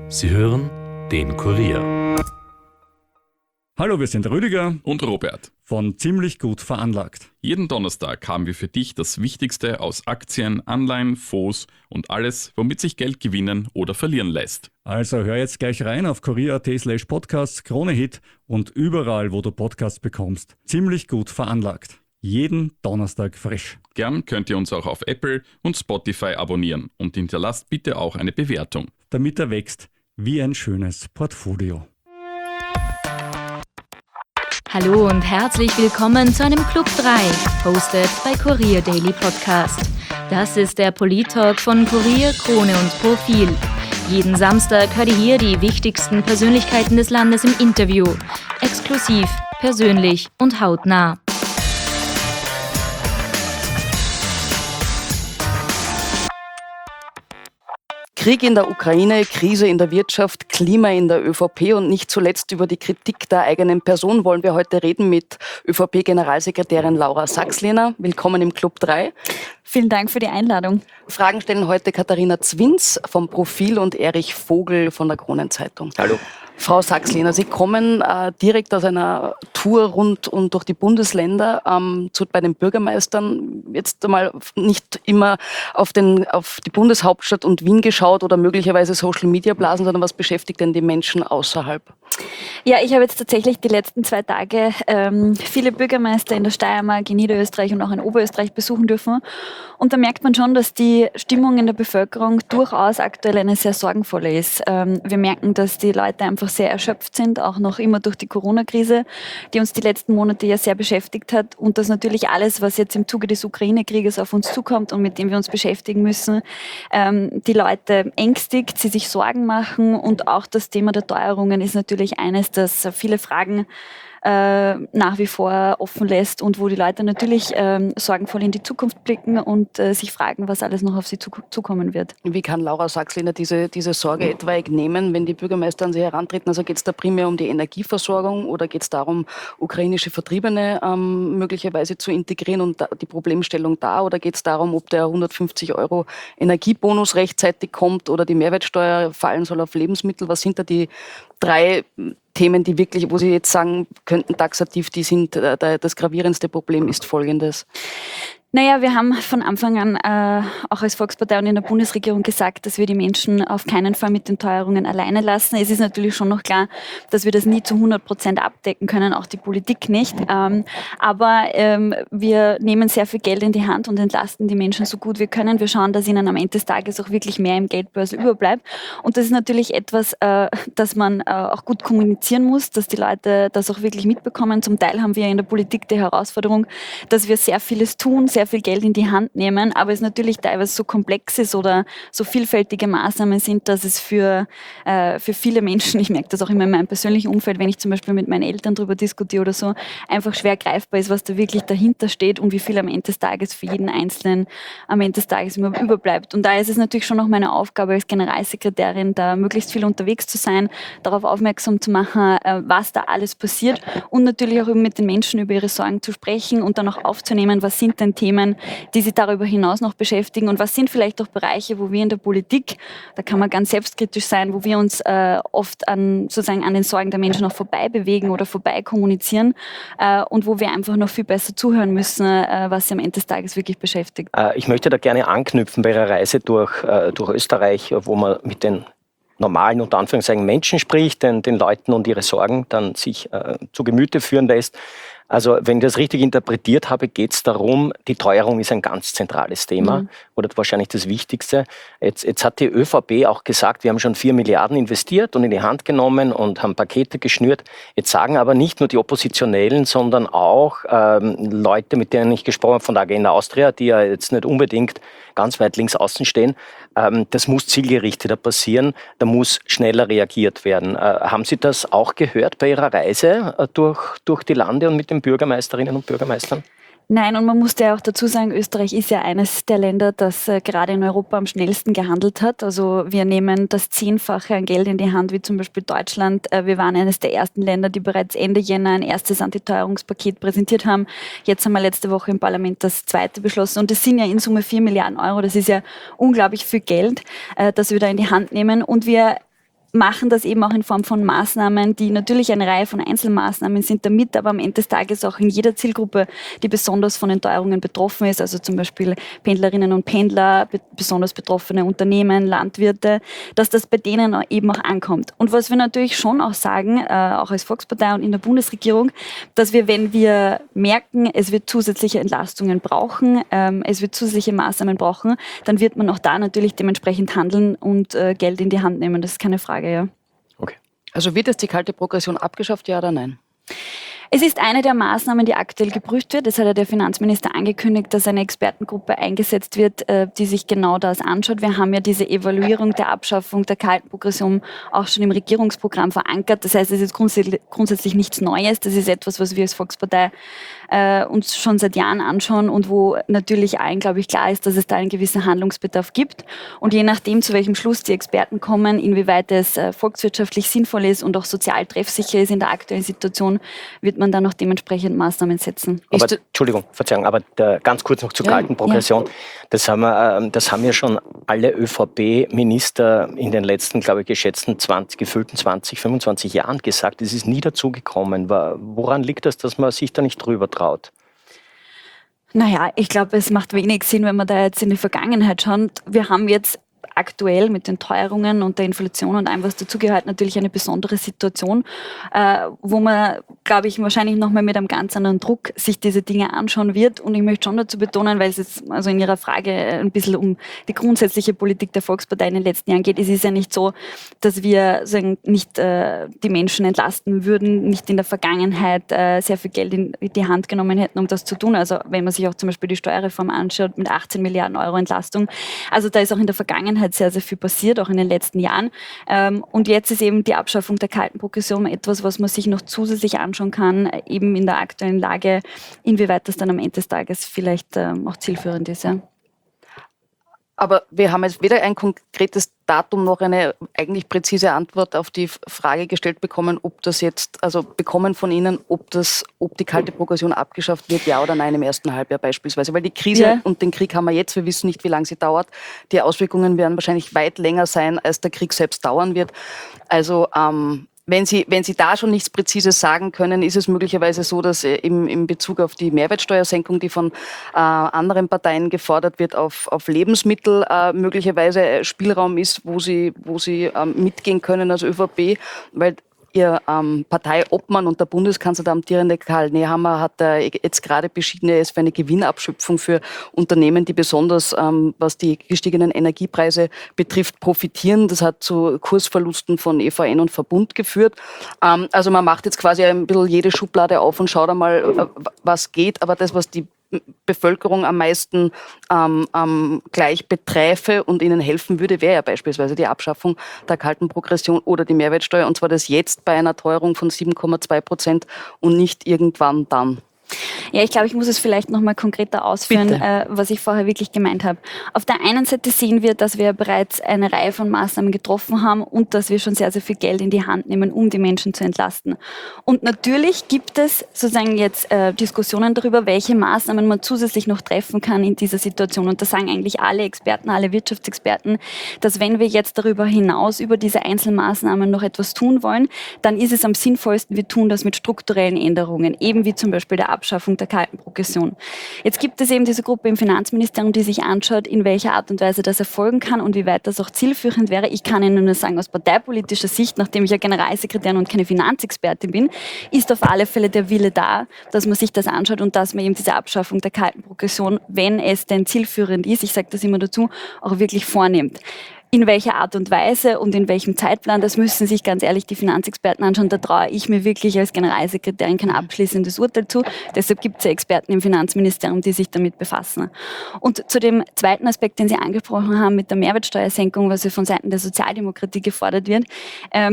Sie hören den Kurier. Hallo, wir sind Rüdiger und Robert von Ziemlich gut veranlagt. Jeden Donnerstag haben wir für dich das Wichtigste aus Aktien, Anleihen, Fonds und alles, womit sich Geld gewinnen oder verlieren lässt. Also hör jetzt gleich rein auf kurier.at/podcasts, Krone-Hit und überall, wo du Podcasts bekommst. Ziemlich gut veranlagt. Jeden Donnerstag frisch. Gern könnt ihr uns auch auf Apple und Spotify abonnieren und hinterlasst bitte auch eine Bewertung. Damit er wächst wie ein schönes Portfolio. Hallo und herzlich willkommen zu einem Club 3, hosted bei Kurier Daily Podcast. Das ist der Polit-Talk von Kurier, Krone und Profil. Jeden Samstag hört ihr hier die wichtigsten Persönlichkeiten des Landes im Interview. Exklusiv, persönlich und hautnah. Krieg in der Ukraine, Krise in der Wirtschaft, Klima in der ÖVP und nicht zuletzt über die Kritik der eigenen Person wollen wir heute reden mit ÖVP-Generalsekretärin Laura Sachslehner. Willkommen im Club 3. Vielen Dank für die Einladung. Fragen stellen heute Katharina Zwins vom Profil und Erich Vogel von der Kronenzeitung. Hallo. Frau Sachslehner, Sie kommen direkt aus einer Tour rund und durch die Bundesländer bei den Bürgermeistern. Jetzt einmal nicht immer auf die Bundeshauptstadt und Wien geschaut oder möglicherweise Social-Media-Blasen, sondern was beschäftigt denn die Menschen außerhalb? Ja, ich habe jetzt tatsächlich die letzten 2 Tage viele Bürgermeister in der Steiermark, in Niederösterreich und auch in Oberösterreich besuchen dürfen. Und da merkt man schon, dass die Stimmung in der Bevölkerung durchaus aktuell eine sehr sorgenvolle ist. Wir merken, dass die Leute einfach sehr erschöpft sind, auch noch immer durch die Corona-Krise, die uns die letzten Monate ja sehr beschäftigt hat. Und dass natürlich alles, was jetzt im Zuge des Ukraine-Krieges auf uns zukommt und mit dem wir uns beschäftigen müssen, die Leute ängstigt, sie sich Sorgen machen. Und auch das Thema der Teuerungen ist natürlich eines, das viele Fragen nach wie vor offen lässt und wo die Leute natürlich sorgenvoll in die Zukunft blicken und sich fragen, was alles noch auf sie zukommen wird. Wie kann Laura Sachslehner diese Sorge etwaig nehmen, wenn die Bürgermeister an sie herantreten? Also geht es da primär um die Energieversorgung oder geht es darum, ukrainische Vertriebene möglicherweise zu integrieren und die Problemstellung da? Oder geht es darum, ob der 150 € Energiebonus rechtzeitig kommt oder die Mehrwertsteuer fallen soll auf Lebensmittel? Was sind da die 3 Themen, die wirklich, wo Sie jetzt sagen könnten, taxativ, die sind, das gravierendste Problem ist folgendes? Naja, wir haben von Anfang an auch als Volkspartei und in der Bundesregierung gesagt, dass wir die Menschen auf keinen Fall mit den Teuerungen alleine lassen. Es ist natürlich schon noch klar, dass wir das nie zu 100% abdecken können, auch die Politik nicht. Aber wir nehmen sehr viel Geld in die Hand und entlasten die Menschen so gut wir können. Wir schauen, dass ihnen am Ende des Tages auch wirklich mehr im Geldbörsel überbleibt. Und das ist natürlich etwas, das man auch gut kommunizieren muss, dass die Leute das auch wirklich mitbekommen. Zum Teil haben wir in der Politik die Herausforderung, dass wir sehr vieles tun, sehr viel Geld in die Hand nehmen, aber es natürlich teilweise so komplex ist oder so vielfältige Maßnahmen sind, dass es für viele Menschen, ich merke das auch immer in meinem persönlichen Umfeld, wenn ich zum Beispiel mit meinen Eltern darüber diskutiere oder so, einfach schwer greifbar ist, was da wirklich dahinter steht und wie viel am Ende des Tages für jeden Einzelnen am Ende des Tages immer überbleibt. Und da ist es natürlich schon noch meine Aufgabe als Generalsekretärin, da möglichst viel unterwegs zu sein, darauf aufmerksam zu machen, was da alles passiert und natürlich auch mit den Menschen über ihre Sorgen zu sprechen und dann auch aufzunehmen, was sind denn Themen, die sich darüber hinaus noch beschäftigen und was sind vielleicht auch Bereiche, wo wir in der Politik, da kann man ganz selbstkritisch sein, wo wir uns oft an den Sorgen der Menschen auch vorbei bewegen oder vorbei kommunizieren und wo wir einfach noch viel besser zuhören müssen, was sie am Ende des Tages wirklich beschäftigt. Ich möchte da gerne anknüpfen bei Ihrer Reise durch Österreich, wo man mit den normalen, unter Anführungszeichen, Menschen spricht, den Leuten und ihre Sorgen dann sich zu Gemüte führen lässt. Also wenn ich das richtig interpretiert habe, geht es darum, die Teuerung ist ein ganz zentrales Thema oder wahrscheinlich das Wichtigste. Jetzt hat die ÖVP auch gesagt, wir haben schon 4 Milliarden investiert und in die Hand genommen und haben Pakete geschnürt. Jetzt sagen aber nicht nur die Oppositionellen, sondern auch Leute, mit denen ich gesprochen habe von der Agenda Austria, die ja jetzt nicht unbedingt ganz weit links außen stehen, das muss zielgerichteter passieren, da muss schneller reagiert werden. Haben Sie das auch gehört bei Ihrer Reise durch die Lande und mit den Bürgermeisterinnen und Bürgermeistern? Nein, und man muss ja auch dazu sagen, Österreich ist ja eines der Länder, das gerade in Europa am schnellsten gehandelt hat. Also wir nehmen das 10-fache an Geld in die Hand, wie zum Beispiel Deutschland. Wir waren eines der ersten Länder, die bereits Ende Jänner ein erstes Antiteuerungspaket präsentiert haben. Jetzt haben wir letzte Woche im Parlament das zweite beschlossen. Und das sind ja in Summe 4 Milliarden Euro. Das ist ja unglaublich viel Geld, das wir da in die Hand nehmen. Und wir machen das eben auch in Form von Maßnahmen, die natürlich eine Reihe von Einzelmaßnahmen sind, damit aber am Ende des Tages auch in jeder Zielgruppe, die besonders von den Teuerungen betroffen ist, also zum Beispiel Pendlerinnen und Pendler, besonders betroffene Unternehmen, Landwirte, dass das bei denen eben auch ankommt. Und was wir natürlich schon auch sagen, auch als Volkspartei und in der Bundesregierung, dass wir, wenn wir merken, es wird zusätzliche Entlastungen brauchen, es wird zusätzliche Maßnahmen brauchen, dann wird man auch da natürlich dementsprechend handeln und Geld in die Hand nehmen. Das ist keine Frage. Ja. Okay. Also wird jetzt die kalte Progression abgeschafft, ja oder nein? Es ist eine der Maßnahmen, die aktuell geprüft wird. Es hat ja der Finanzminister angekündigt, dass eine Expertengruppe eingesetzt wird, die sich genau das anschaut. Wir haben ja diese Evaluierung der Abschaffung der kalten Progression auch schon im Regierungsprogramm verankert. Das heißt, es ist grundsätzlich nichts Neues. Das ist etwas, was wir als Volkspartei uns schon seit Jahren anschauen und wo natürlich allen, glaube ich, klar ist, dass es da einen gewissen Handlungsbedarf gibt. Und je nachdem, zu welchem Schluss die Experten kommen, inwieweit es volkswirtschaftlich sinnvoll ist und auch sozial treffsicher ist in der aktuellen Situation, wird man dann noch dementsprechend Maßnahmen setzen. Aber, Entschuldigung, Verzeihung, aber ganz kurz noch zur kalten Progression. Ja. Das haben ja schon alle ÖVP-Minister in den letzten, glaube ich, geschätzten gefühlten 20, 25 Jahren gesagt. Es ist nie dazu gekommen. Woran liegt das, dass man sich da nicht drüber traut? Naja, ich glaube, es macht wenig Sinn, wenn man da jetzt in die Vergangenheit schaut. Wir haben jetzt aktuell mit den Teuerungen und der Inflation und allem, was dazugehört, natürlich eine besondere Situation, wo man, glaube ich, wahrscheinlich nochmal mit einem ganz anderen Druck sich diese Dinge anschauen wird. Und ich möchte schon dazu betonen, weil es jetzt also in Ihrer Frage ein bisschen um die grundsätzliche Politik der Volkspartei in den letzten Jahren geht. Es ist ja nicht so, dass wir nicht die Menschen entlasten würden, nicht in der Vergangenheit sehr viel Geld in die Hand genommen hätten, um das zu tun. Also wenn man sich auch zum Beispiel die Steuerreform anschaut mit 18 Milliarden Euro Entlastung. Also da ist auch in der Vergangenheit sehr, sehr viel passiert, auch in den letzten Jahren. Und jetzt ist eben die Abschaffung der kalten Progression etwas, was man sich noch zusätzlich anschauen kann, eben in der aktuellen Lage, inwieweit das dann am Ende des Tages vielleicht auch zielführend ist. Ja. Aber wir haben jetzt weder ein konkretes Datum noch eine eigentlich präzise Antwort auf die Frage gestellt bekommen, ob das jetzt, also bekommen von Ihnen, ob die kalte Progression abgeschafft wird, ja oder nein im ersten Halbjahr beispielsweise. Weil die Krise und den Krieg haben wir jetzt, wir wissen nicht, wie lange sie dauert. Die Auswirkungen werden wahrscheinlich weit länger sein, als der Krieg selbst dauern wird. Also wenn Sie da schon nichts Präzises sagen können, ist es möglicherweise so, dass in Bezug auf die Mehrwertsteuersenkung, die von anderen Parteien gefordert wird, auf Lebensmittel möglicherweise Spielraum ist, wo Sie mitgehen können als ÖVP, weil Ihr Parteiobmann und der Bundeskanzler, der amtierende Karl Nehammer, hat jetzt gerade beschieden, er ist für eine Gewinnabschöpfung für Unternehmen, die besonders, was die gestiegenen Energiepreise betrifft, profitieren. Das hat zu Kursverlusten von EVN und Verbund geführt. Also man macht jetzt quasi ein bisschen jede Schublade auf und schaut einmal, was geht. Aber das, was die Bevölkerung am meisten gleich beträfe und ihnen helfen würde, wäre ja beispielsweise die Abschaffung der kalten Progression oder die Mehrwertsteuer, und zwar das jetzt bei einer Teuerung von 7,2% und nicht irgendwann dann. Ja, ich glaube, ich muss es vielleicht noch mal konkreter ausführen, was ich vorher wirklich gemeint habe. Auf der einen Seite sehen wir, dass wir bereits eine Reihe von Maßnahmen getroffen haben und dass wir schon sehr, sehr viel Geld in die Hand nehmen, um die Menschen zu entlasten. Und natürlich gibt es sozusagen jetzt Diskussionen darüber, welche Maßnahmen man zusätzlich noch treffen kann in dieser Situation. Und da sagen eigentlich alle Experten, alle Wirtschaftsexperten, dass wenn wir jetzt darüber hinaus, über diese Einzelmaßnahmen noch etwas tun wollen, dann ist es am sinnvollsten, wir tun das mit strukturellen Änderungen, eben wie zum Beispiel der Abschaffung der kalten Progression. Jetzt gibt es eben diese Gruppe im Finanzministerium, die sich anschaut, in welcher Art und Weise das erfolgen kann und wie weit das auch zielführend wäre. Ich kann Ihnen nur sagen, aus parteipolitischer Sicht, nachdem ich ja Generalsekretärin und keine Finanzexpertin bin, ist auf alle Fälle der Wille da, dass man sich das anschaut und dass man eben diese Abschaffung der kalten Progression, wenn es denn zielführend ist, ich sage das immer dazu, auch wirklich vornimmt. In welcher Art und Weise und in welchem Zeitplan, das müssen sich ganz ehrlich die Finanzexperten anschauen. Da traue ich mir wirklich als Generalsekretärin kein abschließendes Urteil zu. Deshalb gibt es ja Experten im Finanzministerium, die sich damit befassen. Und zu dem zweiten Aspekt, den Sie angesprochen haben mit der Mehrwertsteuersenkung, was ja von Seiten der Sozialdemokratie gefordert wird.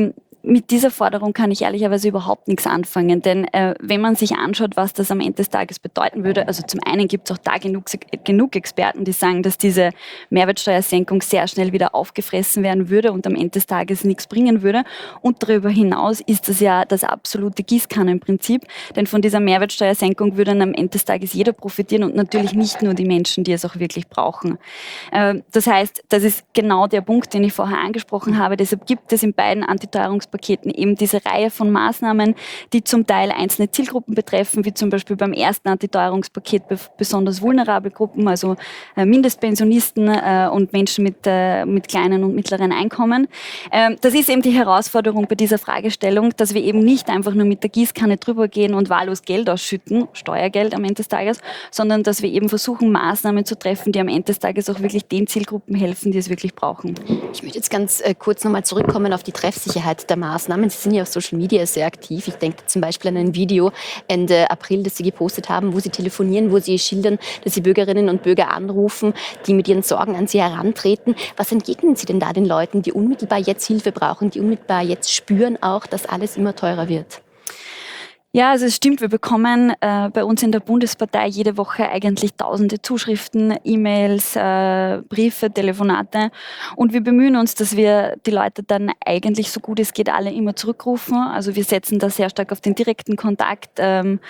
mit dieser Forderung kann ich ehrlicherweise überhaupt nichts anfangen, denn wenn man sich anschaut, was das am Ende des Tages bedeuten würde, also zum einen gibt es auch da genug Experten, die sagen, dass diese Mehrwertsteuersenkung sehr schnell wieder aufgefressen werden würde und am Ende des Tages nichts bringen würde. Und darüber hinaus ist das ja das absolute Gießkannenprinzip, denn von dieser Mehrwertsteuersenkung würde dann am Ende des Tages jeder profitieren und natürlich nicht nur die Menschen, die es auch wirklich brauchen. Das heißt, das ist genau der Punkt, den ich vorher angesprochen habe. Deshalb gibt es in beiden Antiteuerungspaketen eben diese Reihe von Maßnahmen, die zum Teil einzelne Zielgruppen betreffen, wie zum Beispiel beim ersten Antiteuerungspaket besonders vulnerable Gruppen, also Mindestpensionisten und Menschen mit kleinen und mittleren Einkommen. Das ist eben die Herausforderung bei dieser Fragestellung, dass wir eben nicht einfach nur mit der Gießkanne drüber gehen und wahllos Geld ausschütten, Steuergeld am Ende des Tages, sondern dass wir eben versuchen, Maßnahmen zu treffen, die am Ende des Tages auch wirklich den Zielgruppen helfen, die es wirklich brauchen. Ich möchte jetzt ganz kurz nochmal zurückkommen auf die Treffsicherheit der Maßnahmen. Sie sind ja auf Social Media sehr aktiv. Ich denke zum Beispiel an ein Video Ende April, das Sie gepostet haben, wo Sie telefonieren, wo Sie schildern, dass Sie Bürgerinnen und Bürger anrufen, die mit ihren Sorgen an Sie herantreten. Was entgegnen Sie denn da den Leuten, die unmittelbar jetzt Hilfe brauchen, die unmittelbar jetzt spüren auch, dass alles immer teurer wird? Ja, also es stimmt, wir bekommen bei uns in der Bundespartei jede Woche eigentlich tausende Zuschriften, E-Mails, Briefe, Telefonate und wir bemühen uns, dass wir die Leute dann eigentlich so gut es geht alle immer zurückrufen. Also wir setzen da sehr stark auf den direkten Kontakt,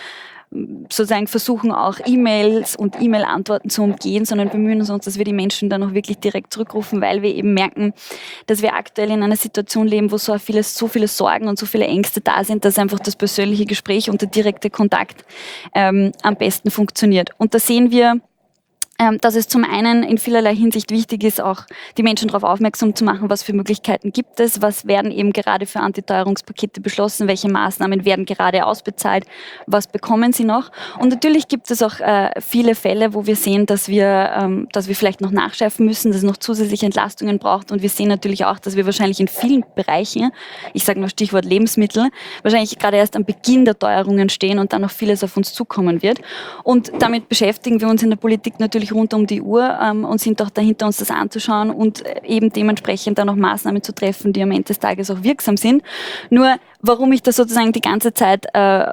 sozusagen versuchen auch E-Mails und E-Mail-Antworten zu umgehen, sondern bemühen uns, dass wir die Menschen dann auch wirklich direkt zurückrufen, weil wir eben merken, dass wir aktuell in einer Situation leben, wo so viele Sorgen und so viele Ängste da sind, dass einfach das persönliche Gespräch und der direkte Kontakt am besten funktioniert. Und da sehen wir, dass es zum einen in vielerlei Hinsicht wichtig ist, auch die Menschen darauf aufmerksam zu machen, was für Möglichkeiten gibt es, was werden eben gerade für Antiteuerungspakete beschlossen, welche Maßnahmen werden gerade ausbezahlt, was bekommen sie noch. Und natürlich gibt es auch viele Fälle, wo wir sehen, dass wir vielleicht noch nachschärfen müssen, dass es noch zusätzliche Entlastungen braucht. Und wir sehen natürlich auch, dass wir wahrscheinlich in vielen Bereichen, ich sage nur Stichwort Lebensmittel, wahrscheinlich gerade erst am Beginn der Teuerungen stehen und dann noch vieles auf uns zukommen wird. Und damit beschäftigen wir uns in der Politik natürlich rund um die Uhr und sind auch dahinter, uns das anzuschauen und eben dementsprechend dann auch Maßnahmen zu treffen, die am Ende des Tages auch wirksam sind. Nur, warum ich da sozusagen die ganze Zeit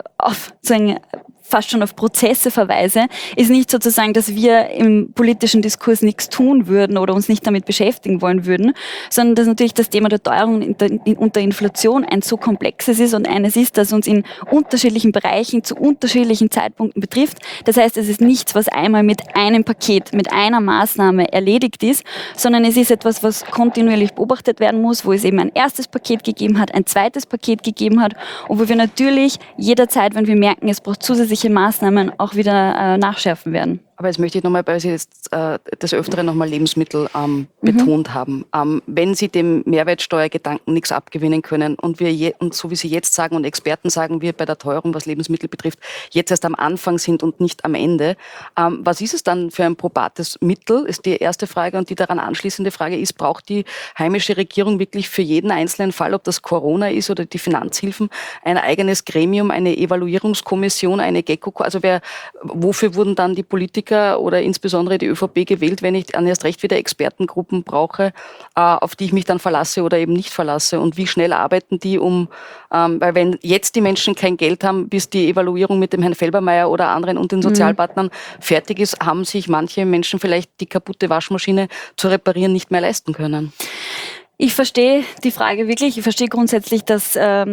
fast schon auf Prozesse verweise, ist nicht sozusagen, dass wir im politischen Diskurs nichts tun würden oder uns nicht damit beschäftigen wollen würden, sondern dass natürlich das Thema der Teuerung und der Inflation ein so komplexes ist und eines ist, das uns in unterschiedlichen Bereichen zu unterschiedlichen Zeitpunkten betrifft. Das heißt, es ist nichts, was einmal mit einem Paket, mit einer Maßnahme erledigt ist, sondern es ist etwas, was kontinuierlich beobachtet werden muss, wo es eben ein erstes Paket gegeben hat, ein zweites Paket gegeben hat und wo wir natürlich jederzeit, wenn wir merken, es braucht zusätzliche Maßnahmen auch wieder nachschärfen werden. Aber jetzt möchte ich nochmal, weil Sie jetzt des Öfteren nochmal Lebensmittel betont haben. Wenn Sie dem Mehrwertsteuergedanken nichts abgewinnen können und und so wie Sie jetzt sagen und Experten sagen, wir bei der Teuerung, was Lebensmittel betrifft, jetzt erst am Anfang sind und nicht am Ende, was ist es dann für ein probates Mittel, ist die erste Frage. Und die daran anschließende Frage ist, braucht die heimische Regierung wirklich für jeden einzelnen Fall, ob das Corona ist oder die Finanzhilfen, ein eigenes Gremium, eine Evaluierungskommission, eine GECO? Also wofür wurden dann die Politiker oder insbesondere die ÖVP gewählt, wenn ich dann erst recht wieder Expertengruppen brauche, auf die ich mich dann verlasse oder eben nicht verlasse? Und wie schnell arbeiten die weil wenn jetzt die Menschen kein Geld haben, bis die Evaluierung mit dem Herrn Felbermeier oder anderen und den Sozialpartnern fertig ist, haben sich manche Menschen vielleicht die kaputte Waschmaschine zu reparieren nicht mehr leisten können. Ich verstehe die Frage wirklich. Ich verstehe grundsätzlich, dass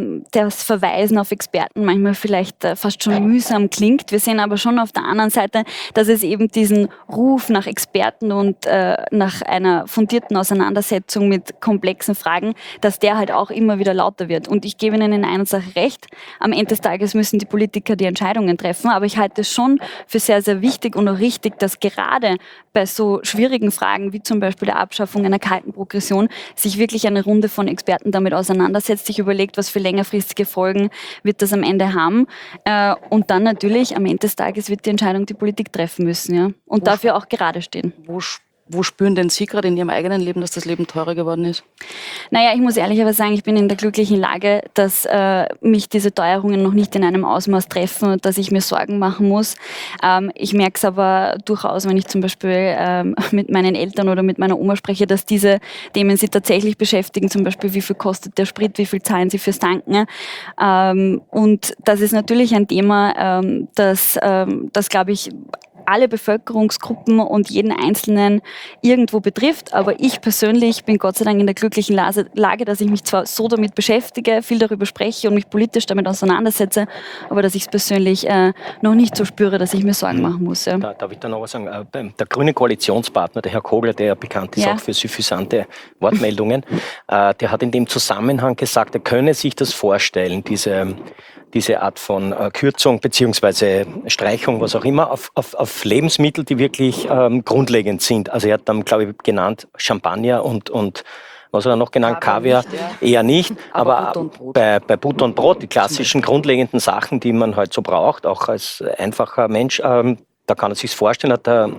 das Verweisen auf Experten manchmal vielleicht fast schon mühsam klingt. Wir sehen aber schon auf der anderen Seite, dass es eben diesen Ruf nach Experten und nach einer fundierten Auseinandersetzung mit komplexen Fragen, dass der halt auch immer wieder lauter wird. Und ich gebe Ihnen in einer Sache recht. Am Ende des Tages müssen die Politiker die Entscheidungen treffen. Aber ich halte es schon für sehr, sehr wichtig und auch richtig, dass gerade bei so schwierigen Fragen wie zum Beispiel der Abschaffung einer kalten Progression sich wirklich eine Runde von Experten damit auseinandersetzt, sich überlegt, was für längerfristige Folgen wird das am Ende haben. Und dann natürlich am Ende des Tages wird die Entscheidung die Politik treffen müssen, ja. Und dafür auch gerade stehen. Wo spüren denn Sie gerade in Ihrem eigenen Leben, dass das Leben teurer geworden ist? Naja, ich muss ehrlich aber sagen, ich bin in der glücklichen Lage, dass mich diese Teuerungen noch nicht in einem Ausmaß treffen und dass ich mir Sorgen machen muss. Ich merke es aber durchaus, wenn ich zum Beispiel mit meinen Eltern oder mit meiner Oma spreche, dass diese Themen sie tatsächlich beschäftigen. Zum Beispiel, wie viel kostet der Sprit, wie viel zahlen sie fürs Tanken. Und das ist natürlich ein Thema, das glaube ich, alle Bevölkerungsgruppen und jeden Einzelnen irgendwo betrifft. Aber ich persönlich bin Gott sei Dank in der glücklichen Lage, dass ich mich zwar so damit beschäftige, viel darüber spreche und mich politisch damit auseinandersetze, aber dass ich es persönlich noch nicht so spüre, dass ich mir Sorgen machen muss. Ja. Darf ich da noch was sagen? Der grüne Koalitionspartner, der Herr Kogler, der ja bekannt ist auch für suffisante Wortmeldungen, der hat in dem Zusammenhang gesagt, er könne sich das vorstellen, diese Art von Kürzung beziehungsweise Streichung, was auch immer, auf Lebensmittel, die wirklich grundlegend sind. Also er hat dann, glaube ich, genannt Champagner und was hat er noch genannt? Kaviar eher nicht. Aber bei Butter und Brot, die klassischen grundlegenden Sachen, die man halt so braucht, auch als einfacher Mensch, da kann er sich vorstellen, hat der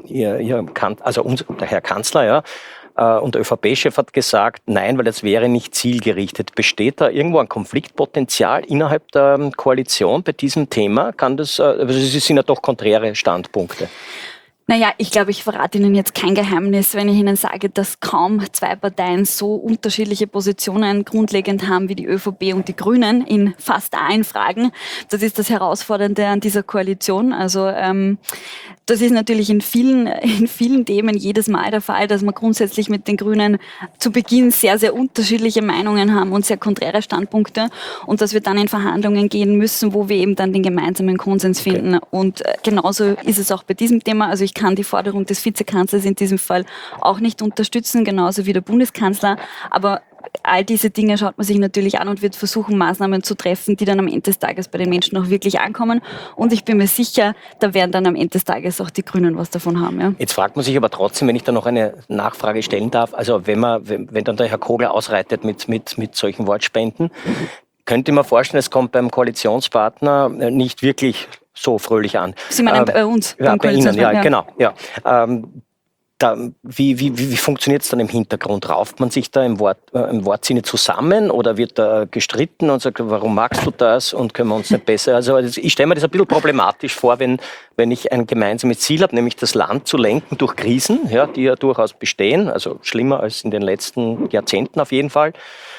Herr Kanzler, ja, und der ÖVP-Chef hat gesagt, nein, weil das wäre nicht zielgerichtet. Besteht da irgendwo ein Konfliktpotenzial innerhalb der Koalition bei diesem Thema? Es sind ja doch konträre Standpunkte. Naja, ich glaube, ich verrate Ihnen jetzt kein Geheimnis, wenn ich Ihnen sage, dass kaum zwei Parteien so unterschiedliche Positionen grundlegend haben wie die ÖVP und die Grünen in fast allen Fragen. Das ist das Herausfordernde an dieser Koalition. Also das ist natürlich in vielen Themen jedes Mal der Fall, dass wir grundsätzlich mit den Grünen zu Beginn sehr, sehr unterschiedliche Meinungen haben und sehr konträre Standpunkte und dass wir dann in Verhandlungen gehen müssen, wo wir eben dann den gemeinsamen Konsens finden. Okay. Und genauso ist es auch bei diesem Thema. Also ich kann die Forderung des Vizekanzlers in diesem Fall auch nicht unterstützen, genauso wie der Bundeskanzler. Aber all diese Dinge schaut man sich natürlich an und wird versuchen, Maßnahmen zu treffen, die dann am Ende des Tages bei den Menschen auch wirklich ankommen. Und ich bin mir sicher, da werden dann am Ende des Tages auch die Grünen was davon haben. Ja. Jetzt fragt man sich aber trotzdem, wenn ich da noch eine Nachfrage stellen darf, also wenn dann der Herr Kogler ausreitet mit solchen Wortspenden, könnte man vorstellen, es kommt beim Koalitionspartner nicht wirklich so fröhlich an. Sie meinen bei uns? Ja, bei Ihnen, ja, genau. Ja. Wie funktioniert es dann im Hintergrund? Rauft man sich da im Wortsinne zusammen oder wird da gestritten und sagt, warum magst du das und können wir uns nicht besser? Also ich stelle mir das ein bisschen problematisch vor, wenn ich ein gemeinsames Ziel habe, nämlich das Land zu lenken durch Krisen, ja, die ja durchaus bestehen, also schlimmer als in den letzten Jahrzehnten auf jeden Fall.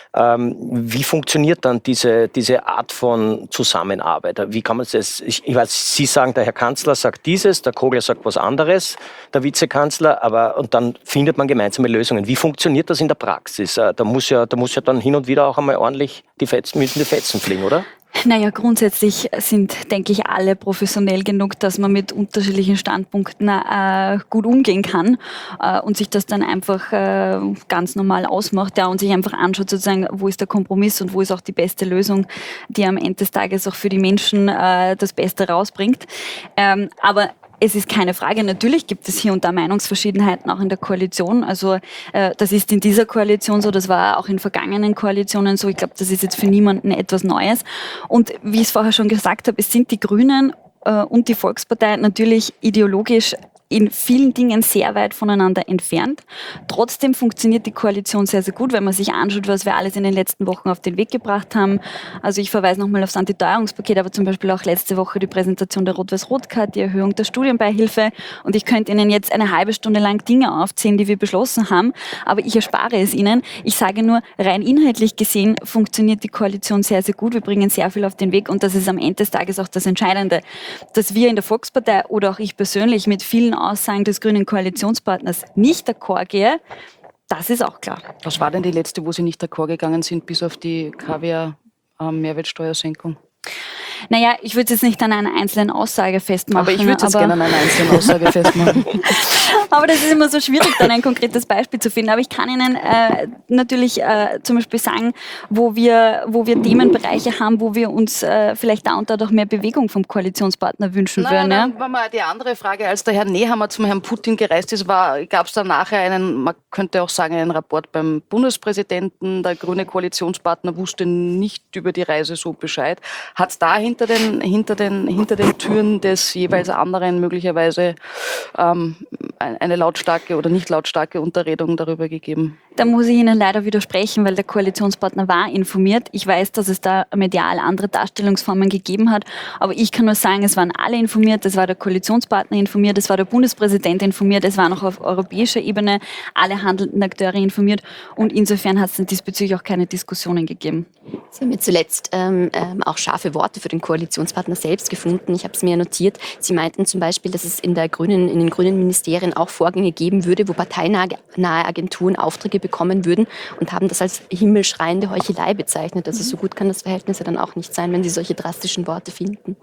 Wie funktioniert dann diese Art von Zusammenarbeit? Wie kann man das? Ich weiß, Sie sagen, der Herr Kanzler sagt dieses, der Kogler sagt was anderes, der Vizekanzler, und dann findet man gemeinsame Lösungen. Wie funktioniert das in der Praxis? Da muss ja dann hin und wieder auch einmal ordentlich die Fetzen fliegen, oder? Naja, grundsätzlich sind, denke ich, alle professionell genug, dass man mit unterschiedlichen Standpunkten gut umgehen kann und sich das dann einfach ganz normal ausmacht, ja, und sich einfach anschaut, sozusagen, wo ist der Kompromiss und wo ist auch die beste Lösung, die am Ende des Tages auch für die Menschen das Beste rausbringt. Aber es ist keine Frage, natürlich gibt es hier und da Meinungsverschiedenheiten auch in der Koalition. Also das ist in dieser Koalition so, das war auch in vergangenen Koalitionen so. Ich glaube, das ist jetzt für niemanden etwas Neues. Und wie ich es vorher schon gesagt habe, es sind die Grünen und die Volkspartei natürlich ideologisch in vielen Dingen sehr weit voneinander entfernt. Trotzdem funktioniert die Koalition sehr, sehr gut, wenn man sich anschaut, was wir alles in den letzten Wochen auf den Weg gebracht haben. Also ich verweise nochmal aufs Antiteuerungspaket, aber zum Beispiel auch letzte Woche die Präsentation der Rot-Weiß-Rot-Card, die Erhöhung der Studienbeihilfe. Und ich könnte Ihnen jetzt eine halbe Stunde lang Dinge aufzählen, die wir beschlossen haben, aber ich erspare es Ihnen. Ich sage nur, rein inhaltlich gesehen funktioniert die Koalition sehr, sehr gut. Wir bringen sehr viel auf den Weg und das ist am Ende des Tages auch das Entscheidende, dass wir in der Volkspartei oder auch ich persönlich mit vielen Aussagen des grünen Koalitionspartners nicht d'accord gehe, das ist auch klar. Was war denn die letzte, wo Sie nicht d'accord gegangen sind, bis auf die Kaviar-Mehrwertsteuersenkung? Naja, ich würde es jetzt nicht an einer einzelnen Aussage festmachen. Aber ich würde es jetzt gerne an einer einzelnen Aussage festmachen. Aber das ist immer so schwierig, dann ein konkretes Beispiel zu finden. Aber ich kann Ihnen natürlich zum Beispiel sagen, wo wir Themenbereiche haben, wo wir uns vielleicht da und da doch mehr Bewegung vom Koalitionspartner wünschen würden. Dann war mal die andere Frage. Als der Herr Nehammer zum Herrn Putin gereist ist, gab es da nachher man könnte auch sagen, einen Rapport beim Bundespräsidenten. Der grüne Koalitionspartner wusste nicht über die Reise so Bescheid. Hat es da hinter den Türen des jeweils anderen möglicherweise eine lautstarke oder nicht lautstarke Unterredung darüber gegeben? Da muss ich Ihnen leider widersprechen, weil der Koalitionspartner war informiert. Ich weiß, dass es da medial andere Darstellungsformen gegeben hat, aber ich kann nur sagen, es waren alle informiert, es war der Koalitionspartner informiert, es war der Bundespräsident informiert, es waren auch auf europäischer Ebene alle handelnden Akteure informiert und insofern hat es diesbezüglich auch keine Diskussionen gegeben. Sie haben mir zuletzt auch scharfe Worte für den Koalitionspartner selbst gefunden. Ich habe es mir notiert. Sie meinten zum Beispiel, dass es in den grünen Ministerien auch Vorgänge geben würde, wo parteinahe Agenturen Aufträge bekommen würden und haben das als himmelschreiende Heuchelei bezeichnet. Also so gut kann das Verhältnis ja dann auch nicht sein, wenn Sie solche drastischen Worte finden.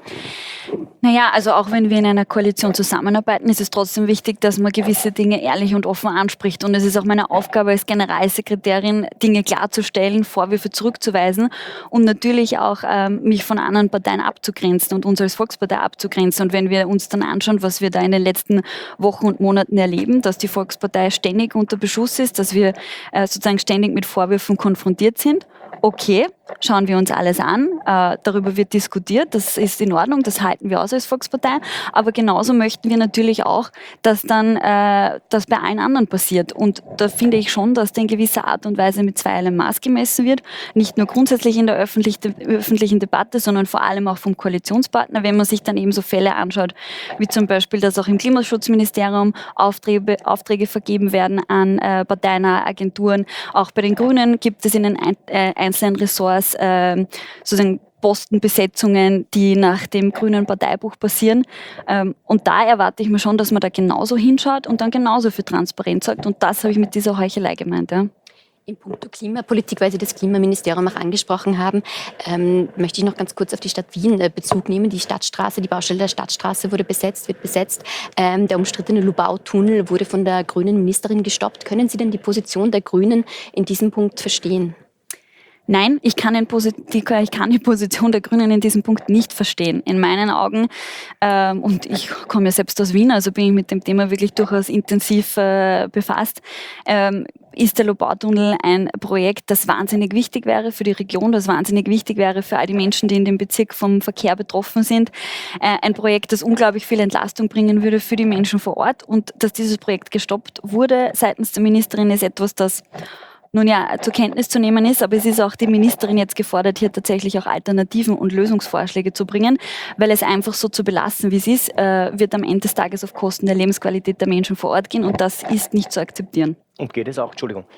Naja, also auch wenn wir in einer Koalition zusammenarbeiten, ist es trotzdem wichtig, dass man gewisse Dinge ehrlich und offen anspricht. Und es ist auch meine Aufgabe als Generalsekretärin, Dinge klarzustellen, Vorwürfe zurückzuweisen und natürlich auch mich von anderen Parteien abzugrenzen und uns als Volkspartei abzugrenzen. Und wenn wir uns dann anschauen, was wir da in den letzten Wochen und Monaten erleben, dass die Volkspartei ständig unter Beschuss ist, dass wir sozusagen ständig mit Vorwürfen konfrontiert sind. Okay, schauen wir uns alles an, darüber wird diskutiert, das ist in Ordnung, das halten wir aus als Volkspartei, aber genauso möchten wir natürlich auch, dass dann das bei allen anderen passiert und da finde ich schon, dass da in gewisser Art und Weise mit zweierlei Maß gemessen wird, nicht nur grundsätzlich in der öffentlichen Debatte, sondern vor allem auch vom Koalitionspartner, wenn man sich dann eben so Fälle anschaut, wie zum Beispiel, dass auch im Klimaschutzministerium Aufträge vergeben werden an parteinahe Agenturen, auch bei den Grünen gibt es in den einzelnen Ressorts sozusagen Postenbesetzungen, die nach dem grünen Parteibuch passieren. Und da erwarte ich mir schon, dass man da genauso hinschaut und dann genauso für Transparenz sorgt. Und das habe ich mit dieser Heuchelei gemeint. Ja. In puncto Klimapolitik, weil Sie das Klimaministerium auch angesprochen haben, möchte ich noch ganz kurz auf die Stadt Wien Bezug nehmen. Die Stadtstraße, die Baustelle der Stadtstraße wird besetzt. Der umstrittene Lubau-Tunnel wurde von der grünen Ministerin gestoppt. Können Sie denn die Position der Grünen in diesem Punkt verstehen? Nein, ich kann die Position der Grünen in diesem Punkt nicht verstehen. In meinen Augen, und ich komme ja selbst aus Wien, also bin ich mit dem Thema wirklich durchaus intensiv befasst, ist der Lubau-Tunnel ein Projekt, das wahnsinnig wichtig wäre für die Region, das wahnsinnig wichtig wäre für all die Menschen, die in dem Bezirk vom Verkehr betroffen sind. Ein Projekt, das unglaublich viel Entlastung bringen würde für die Menschen vor Ort. Und dass dieses Projekt gestoppt wurde seitens der Ministerin, ist etwas, das nun ja zur Kenntnis zu nehmen ist, aber es ist auch die Ministerin jetzt gefordert, hier tatsächlich auch Alternativen und Lösungsvorschläge zu bringen, weil es einfach so zu belassen, wie es ist, wird am Ende des Tages auf Kosten der Lebensqualität der Menschen vor Ort gehen und das ist nicht zu akzeptieren. Und geht es auch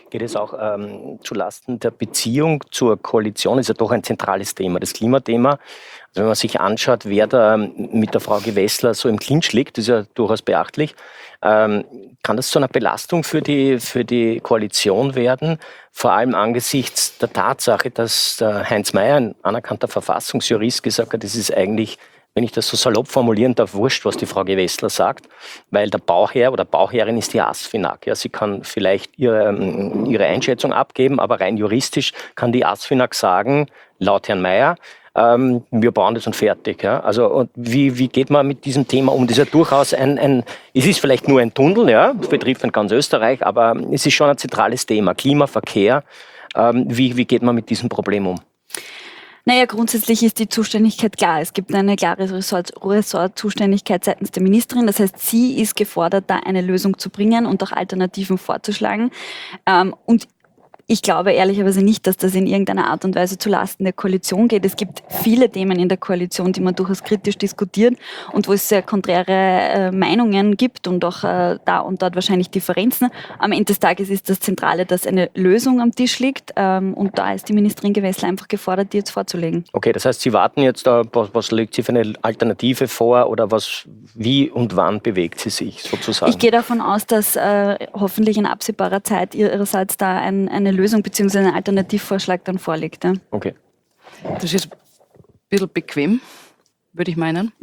zulasten der Beziehung zur Koalition, ist ja doch ein zentrales Thema, das Klimathema. Also wenn man sich anschaut, wer da mit der Frau Gewessler so im Clinch liegt, ist ja durchaus beachtlich. Kann das zu einer Belastung für die Koalition werden? Vor allem angesichts der Tatsache, dass der Heinz Mayer, ein anerkannter Verfassungsjurist, gesagt hat, es ist eigentlich, wenn ich das so salopp formulieren darf, wurscht, was die Frau Gewessler sagt, weil der Bauherr oder Bauherrin ist die ASFINAG. Ja, sie kann vielleicht ihre Einschätzung abgeben, aber rein juristisch kann die ASFINAG sagen, laut Herrn Mayer, wir bauen das und fertig. Ja? Also und wie geht man mit diesem Thema um? Das ist ja durchaus es ist vielleicht nur ein Tunnel, ja, das betrifft ganz Österreich, aber es ist schon ein zentrales Thema. Klima, Verkehr, wie geht man mit diesem Problem um? Naja, grundsätzlich ist die Zuständigkeit klar. Es gibt eine klare Ressortzuständigkeit seitens der Ministerin. Das heißt, sie ist gefordert, da eine Lösung zu bringen und auch Alternativen vorzuschlagen. Und ich glaube ehrlicherweise nicht, dass das in irgendeiner Art und Weise zulasten der Koalition geht. Es gibt viele Themen in der Koalition, die man durchaus kritisch diskutiert und wo es sehr konträre Meinungen gibt und auch da und dort wahrscheinlich Differenzen. Am Ende des Tages ist das Zentrale, dass eine Lösung am Tisch liegt und da ist die Ministerin Gewessler einfach gefordert, die jetzt vorzulegen. Okay, das heißt, Sie warten jetzt, was legt sie für eine Alternative vor oder wie und wann bewegt sie sich sozusagen? Ich gehe davon aus, dass hoffentlich in absehbarer Zeit ihrerseits da eine Lösung bzw. ein Alternativvorschlag dann vorliegt. Ja. Okay. Das ist ein bisschen bequem, würde ich meinen.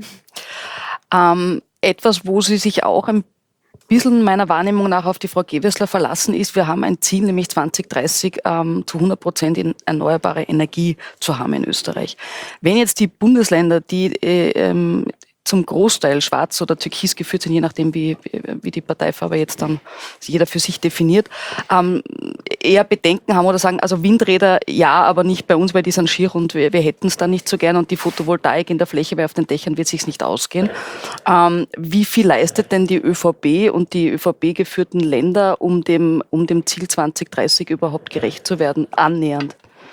Etwas, wo Sie sich auch ein bisschen meiner Wahrnehmung nach auf die Frau Gewessler verlassen ist, wir haben ein Ziel, nämlich 2030 zu 100% in erneuerbare Energie zu haben in Österreich. Wenn jetzt die Bundesländer, die zum Großteil schwarz oder türkis geführt sind, je nachdem, wie die Parteifarbe jetzt dann jeder für sich definiert, eher Bedenken haben oder sagen, also Windräder ja, aber nicht bei uns, weil die sind schier und wir hätten es da nicht so gern und die Photovoltaik in der Fläche, weil auf den Dächern wird es sich nicht ausgehen. Wie viel leistet denn die ÖVP und die ÖVP-geführten Länder, um dem Ziel 2030 überhaupt gerecht zu werden, annähernd?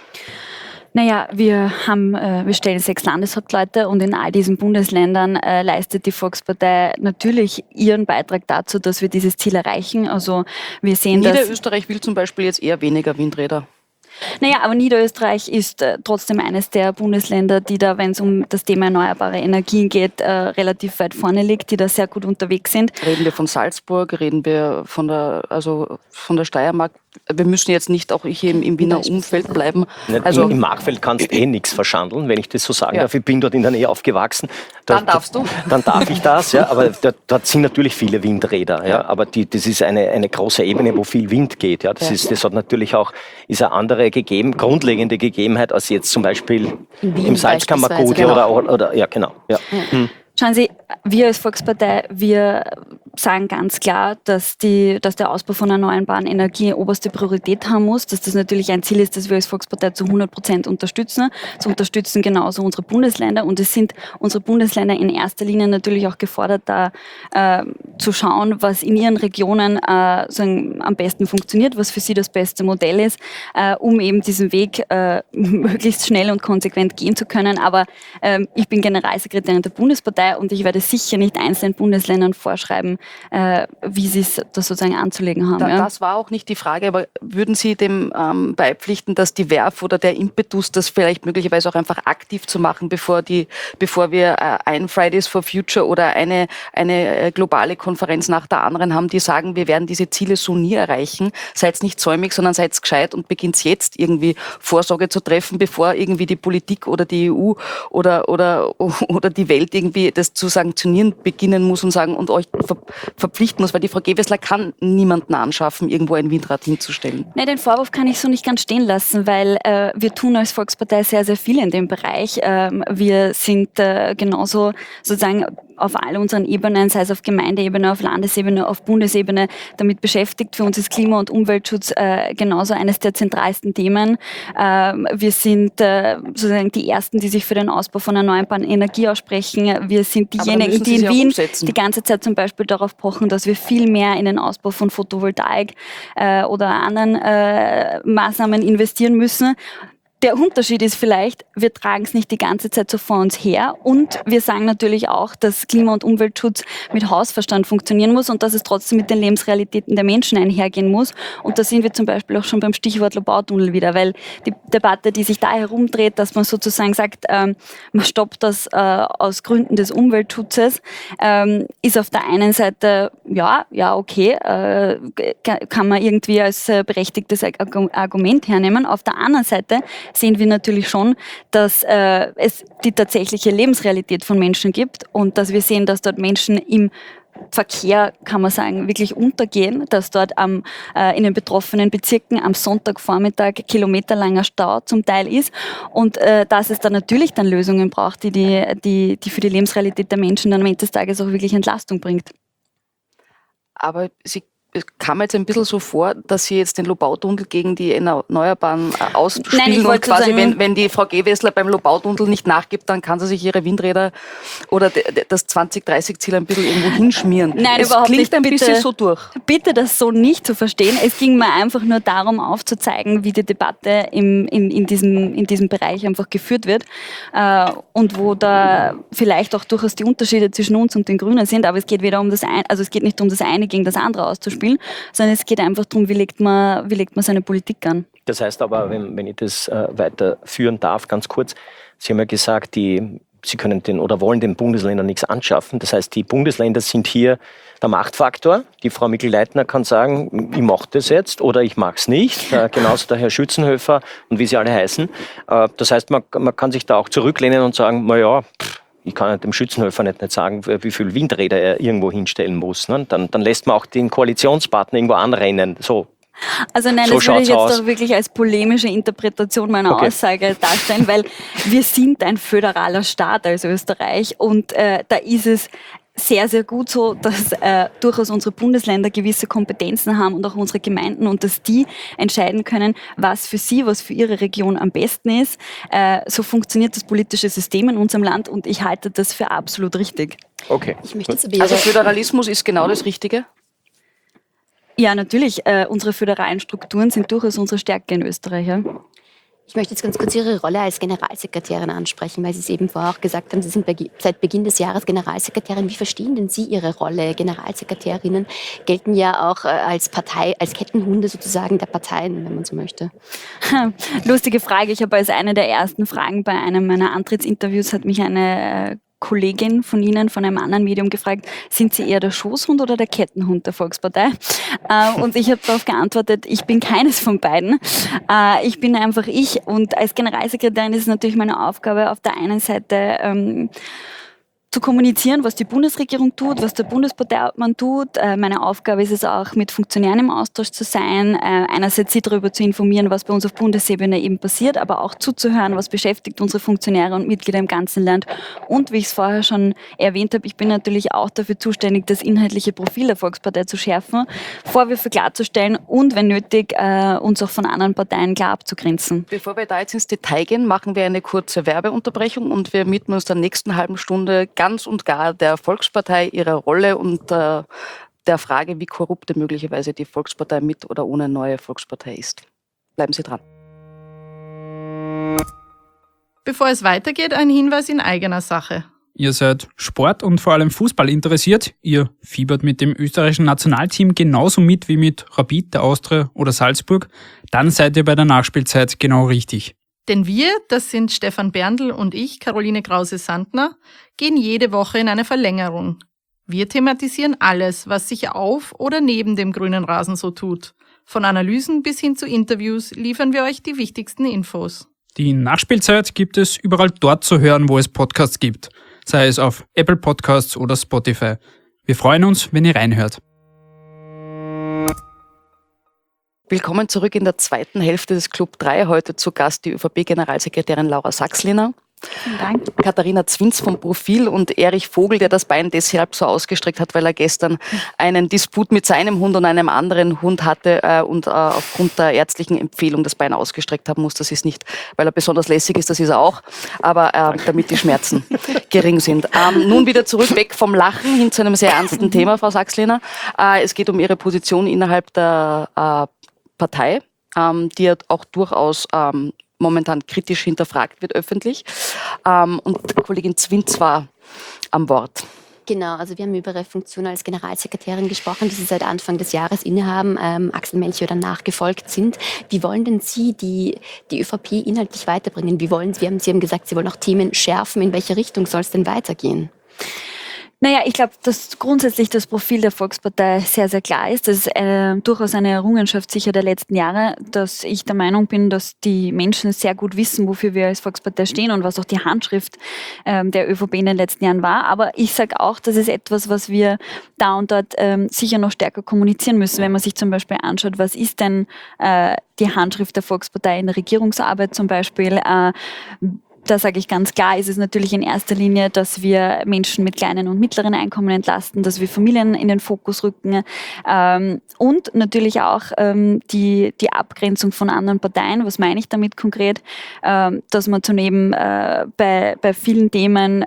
Naja, wir stellen 6 Landeshauptleute und in all diesen Bundesländern leistet die Volkspartei natürlich ihren Beitrag dazu, dass wir dieses Ziel erreichen. Also wir sehen, Niederösterreich will zum Beispiel jetzt eher weniger Windräder. Naja, aber Niederösterreich ist trotzdem eines der Bundesländer, die da, wenn es um das Thema erneuerbare Energien geht, relativ weit vorne liegt, die da sehr gut unterwegs sind. Reden wir von Salzburg, reden wir von der Steiermark. Wir müssen jetzt nicht auch hier im Wiener Umfeld bleiben. Also im Machfeld kannst du nichts verschandeln, wenn ich das so sagen darf. Ich bin dort in der Nähe aufgewachsen. Dann darfst du. Dann darf ich das, ja. Aber dort sind natürlich viele Windräder. Ja. Aber das ist eine große Ebene, wo viel Wind geht. Ja. Das hat natürlich auch eine andere grundlegende Gegebenheit als jetzt zum Beispiel im Salzkammergut. Oder ja, genau. Ja. Ja. Schauen Sie, wir als Volkspartei, wir sagen ganz klar, dass der Ausbau von erneuerbaren Energien oberste Priorität haben muss, dass das natürlich ein Ziel ist, das wir als Volkspartei zu 100% unterstützen. So unterstützen genauso unsere Bundesländer und es sind unsere Bundesländer in erster Linie natürlich auch gefordert, da zu schauen, was in ihren Regionen am besten funktioniert, was für sie das beste Modell ist, um eben diesen Weg möglichst schnell und konsequent gehen zu können. Aber ich bin Generalsekretärin der Bundespartei und ich werde sicher nicht einzelnen Bundesländern vorschreiben, wie sie es das sozusagen anzulegen haben. Das war auch nicht die Frage, aber würden Sie dem beipflichten, dass die Werf oder der Impetus, das vielleicht möglicherweise auch einfach aktiv zu machen, bevor wir ein Fridays for Future oder eine globale Konferenz nach der anderen haben, die sagen, wir werden diese Ziele so nie erreichen, seid nicht säumig, sondern seid gescheit und beginnt jetzt irgendwie Vorsorge zu treffen, bevor irgendwie die Politik oder die EU oder die Welt irgendwie das zu sanktionieren beginnen muss und sagen und euch verpflichten muss, weil die Frau Gewessler kann niemanden anschaffen, irgendwo ein Windrad hinzustellen. Nee, den Vorwurf kann ich so nicht ganz stehen lassen, weil wir tun als Volkspartei sehr, sehr viel in dem Bereich. Wir sind genauso sozusagen auf all unseren Ebenen, sei es auf Gemeindeebene, auf Landesebene, auf Bundesebene, damit beschäftigt. Für uns ist Klima- und Umweltschutz genauso eines der zentralsten Themen. Wir sind sozusagen die Ersten, die sich für den Ausbau von erneuerbaren Energie aussprechen. Wir sind diejenigen, die in Wien die ganze Zeit zum Beispiel darauf pochen, dass wir viel mehr in den Ausbau von Photovoltaik oder anderen Maßnahmen investieren müssen. Der Unterschied ist vielleicht, wir tragen es nicht die ganze Zeit so vor uns her und wir sagen natürlich auch, dass Klima- und Umweltschutz mit Hausverstand funktionieren muss und dass es trotzdem mit den Lebensrealitäten der Menschen einhergehen muss. Und da sind wir zum Beispiel auch schon beim Stichwort Lobautunnel wieder, weil die Debatte, die sich da herumdreht, dass man sozusagen sagt, man stoppt das aus Gründen des Umweltschutzes, ist auf der einen Seite, ja, okay, kann man irgendwie als berechtigtes Argument hernehmen. Auf der anderen Seite sehen wir natürlich schon, dass es die tatsächliche Lebensrealität von Menschen gibt und dass wir sehen, dass dort Menschen im Verkehr, kann man sagen, wirklich untergehen, dass dort in den betroffenen Bezirken am Sonntagvormittag kilometerlanger Stau zum Teil ist und dass es da natürlich dann Lösungen braucht, die für die Lebensrealität der Menschen dann am Ende des Tages auch wirklich Entlastung bringt. Aber es kam jetzt ein bisschen so vor, dass Sie jetzt den Lobautunnel gegen die Erneuerbaren ausspielen und quasi, wenn die Frau Gewessler beim Lobautunnel nicht nachgibt, dann kann sie sich ihre Windräder oder das 2030-Ziel ein bisschen irgendwo hinschmieren. Nein, es überhaupt klingt nicht. ein bisschen so durch. Bitte das so nicht zu verstehen. Es ging mir einfach nur darum, aufzuzeigen, wie die Debatte in diesem Bereich einfach geführt wird und wo da vielleicht auch durchaus die Unterschiede zwischen uns und den Grünen sind, aber es geht weder um das eine, also es geht nicht um das eine gegen das andere auszuspielen, sondern es geht einfach darum, wie legt man seine Politik an. Das heißt aber, wenn ich das weiterführen darf, ganz kurz, Sie haben ja gesagt, Sie können wollen den Bundesländern nichts anschaffen. Das heißt, die Bundesländer sind hier der Machtfaktor. Die Frau Mikl-Leitner kann sagen, ich mache das jetzt oder ich mache es nicht. Genauso der Herr Schützenhöfer und wie sie alle heißen. Das heißt, man kann sich da auch zurücklehnen und sagen, naja, ich kann dem Schützenhöfer nicht sagen, wie viele Windräder er irgendwo hinstellen muss. Ne? Dann lässt man auch den Koalitionspartner irgendwo anrennen. So Also nein, So das würde ich schaut's jetzt aus. doch wirklich als polemische Interpretation meiner Okay. Aussage darstellen, weil wir sind ein föderaler Staat als Österreich und da ist es sehr, sehr gut so, dass durchaus unsere Bundesländer gewisse Kompetenzen haben und auch unsere Gemeinden und dass die entscheiden können, was für sie, was für ihre Region am besten ist. So funktioniert das politische System in unserem Land und ich halte das für absolut richtig. Okay. Ich möchte jetzt aber Also Ihre- Föderalismus ist genau das Richtige. Ja, natürlich. Unsere föderalen Strukturen sind durchaus unsere Stärke in Österreich. Ja. Ich möchte jetzt ganz kurz Ihre Rolle als Generalsekretärin ansprechen, weil Sie es eben vorher auch gesagt haben, Sie sind seit Beginn des Jahres Generalsekretärin. Wie verstehen denn Sie Ihre Rolle? Generalsekretärinnen gelten ja auch als Partei, als Kettenhunde sozusagen der Parteien, wenn man so möchte. Lustige Frage. Ich habe als eine der ersten Fragen bei einem meiner Antrittsinterviews hat mich eine Kollegin von Ihnen, von einem anderen Medium gefragt, sind Sie eher der Schoßhund oder der Kettenhund der Volkspartei? Und ich habe darauf geantwortet, ich bin keines von beiden. Ich bin einfach ich. Und als Generalsekretärin ist es natürlich meine Aufgabe, auf der einen Seite zu kommunizieren, was die Bundesregierung tut, was der Bundesparteiobmann tut. Meine Aufgabe ist es auch, mit Funktionären im Austausch zu sein, einerseits sie darüber zu informieren, was bei uns auf Bundesebene eben passiert, aber auch zuzuhören, was beschäftigt unsere Funktionäre und Mitglieder im ganzen Land. Und wie ich es vorher schon erwähnt habe, ich bin natürlich auch dafür zuständig, das inhaltliche Profil der Volkspartei zu schärfen, Vorwürfe klarzustellen und, wenn nötig, uns auch von anderen Parteien klar abzugrenzen. Bevor wir da jetzt ins Detail gehen, machen wir eine kurze Werbeunterbrechung und wir widmen uns der nächsten halben Stunde ganz und gar der Volkspartei, ihrer Rolle und der Frage, wie korrupte möglicherweise die Volkspartei mit oder ohne neue Volkspartei ist. Bleiben Sie dran. Bevor es weitergeht, ein Hinweis in eigener Sache. Ihr seid Sport und vor allem Fußball interessiert. Ihr fiebert mit dem österreichischen Nationalteam genauso mit wie mit Rapid, der Austria oder Salzburg. Dann seid ihr bei der Nachspielzeit genau richtig. Denn wir, das sind Stefan Berndl und ich, Caroline Krause-Sandner, gehen jede Woche in eine Verlängerung. Wir thematisieren alles, was sich auf oder neben dem grünen Rasen so tut. Von Analysen bis hin zu Interviews liefern wir euch die wichtigsten Infos. Die Nachspielzeit gibt es überall dort zu hören, wo es Podcasts gibt. Sei es auf Apple Podcasts oder Spotify. Wir freuen uns, wenn ihr reinhört. Willkommen zurück in der zweiten Hälfte des Club 3. Heute zu Gast die ÖVP-Generalsekretärin Laura Saxliner, Vielen Dank. Katharina Zwinz vom Profil und Erich Vogel, der das Bein deshalb so ausgestreckt hat, weil er gestern einen Disput mit seinem Hund und einem anderen Hund hatte und aufgrund der ärztlichen Empfehlung das Bein ausgestreckt haben muss. Das ist nicht, weil er besonders lässig ist, das ist er auch, aber damit die Schmerzen gering sind. Nun wieder zurück, weg vom Lachen hin zu einem sehr ernsten Thema, Frau Saxliner. Es geht um Ihre Position innerhalb der Partei, die ja auch durchaus momentan kritisch hinterfragt wird öffentlich. Und Kollegin Zwinz war am Wort. Genau, also wir haben über Ihre Funktion als Generalsekretärin gesprochen, die Sie seit Anfang des Jahres innehaben, Axel Melchior dann nachgefolgt sind. Wie wollen denn Sie die ÖVP inhaltlich weiterbringen? Sie haben gesagt, Sie wollen auch Themen schärfen. In welche Richtung soll es denn weitergehen? Naja, ich glaube, dass grundsätzlich das Profil der Volkspartei sehr, sehr klar ist. Das ist durchaus eine Errungenschaft sicher der letzten Jahre, dass ich der Meinung bin, dass die Menschen sehr gut wissen, wofür wir als Volkspartei stehen und was auch die Handschrift der ÖVP in den letzten Jahren war. Aber ich sage auch, das ist etwas, was wir da und dort sicher noch stärker kommunizieren müssen. Wenn man sich zum Beispiel anschaut, was ist denn die Handschrift der Volkspartei in der Regierungsarbeit zum Beispiel, da sage ich ganz klar, ist es natürlich in erster Linie, dass wir Menschen mit kleinen und mittleren Einkommen entlasten, dass wir Familien in den Fokus rücken und natürlich auch die Abgrenzung von anderen Parteien. Was meine ich damit konkret? Dass man zuneben bei vielen Themen,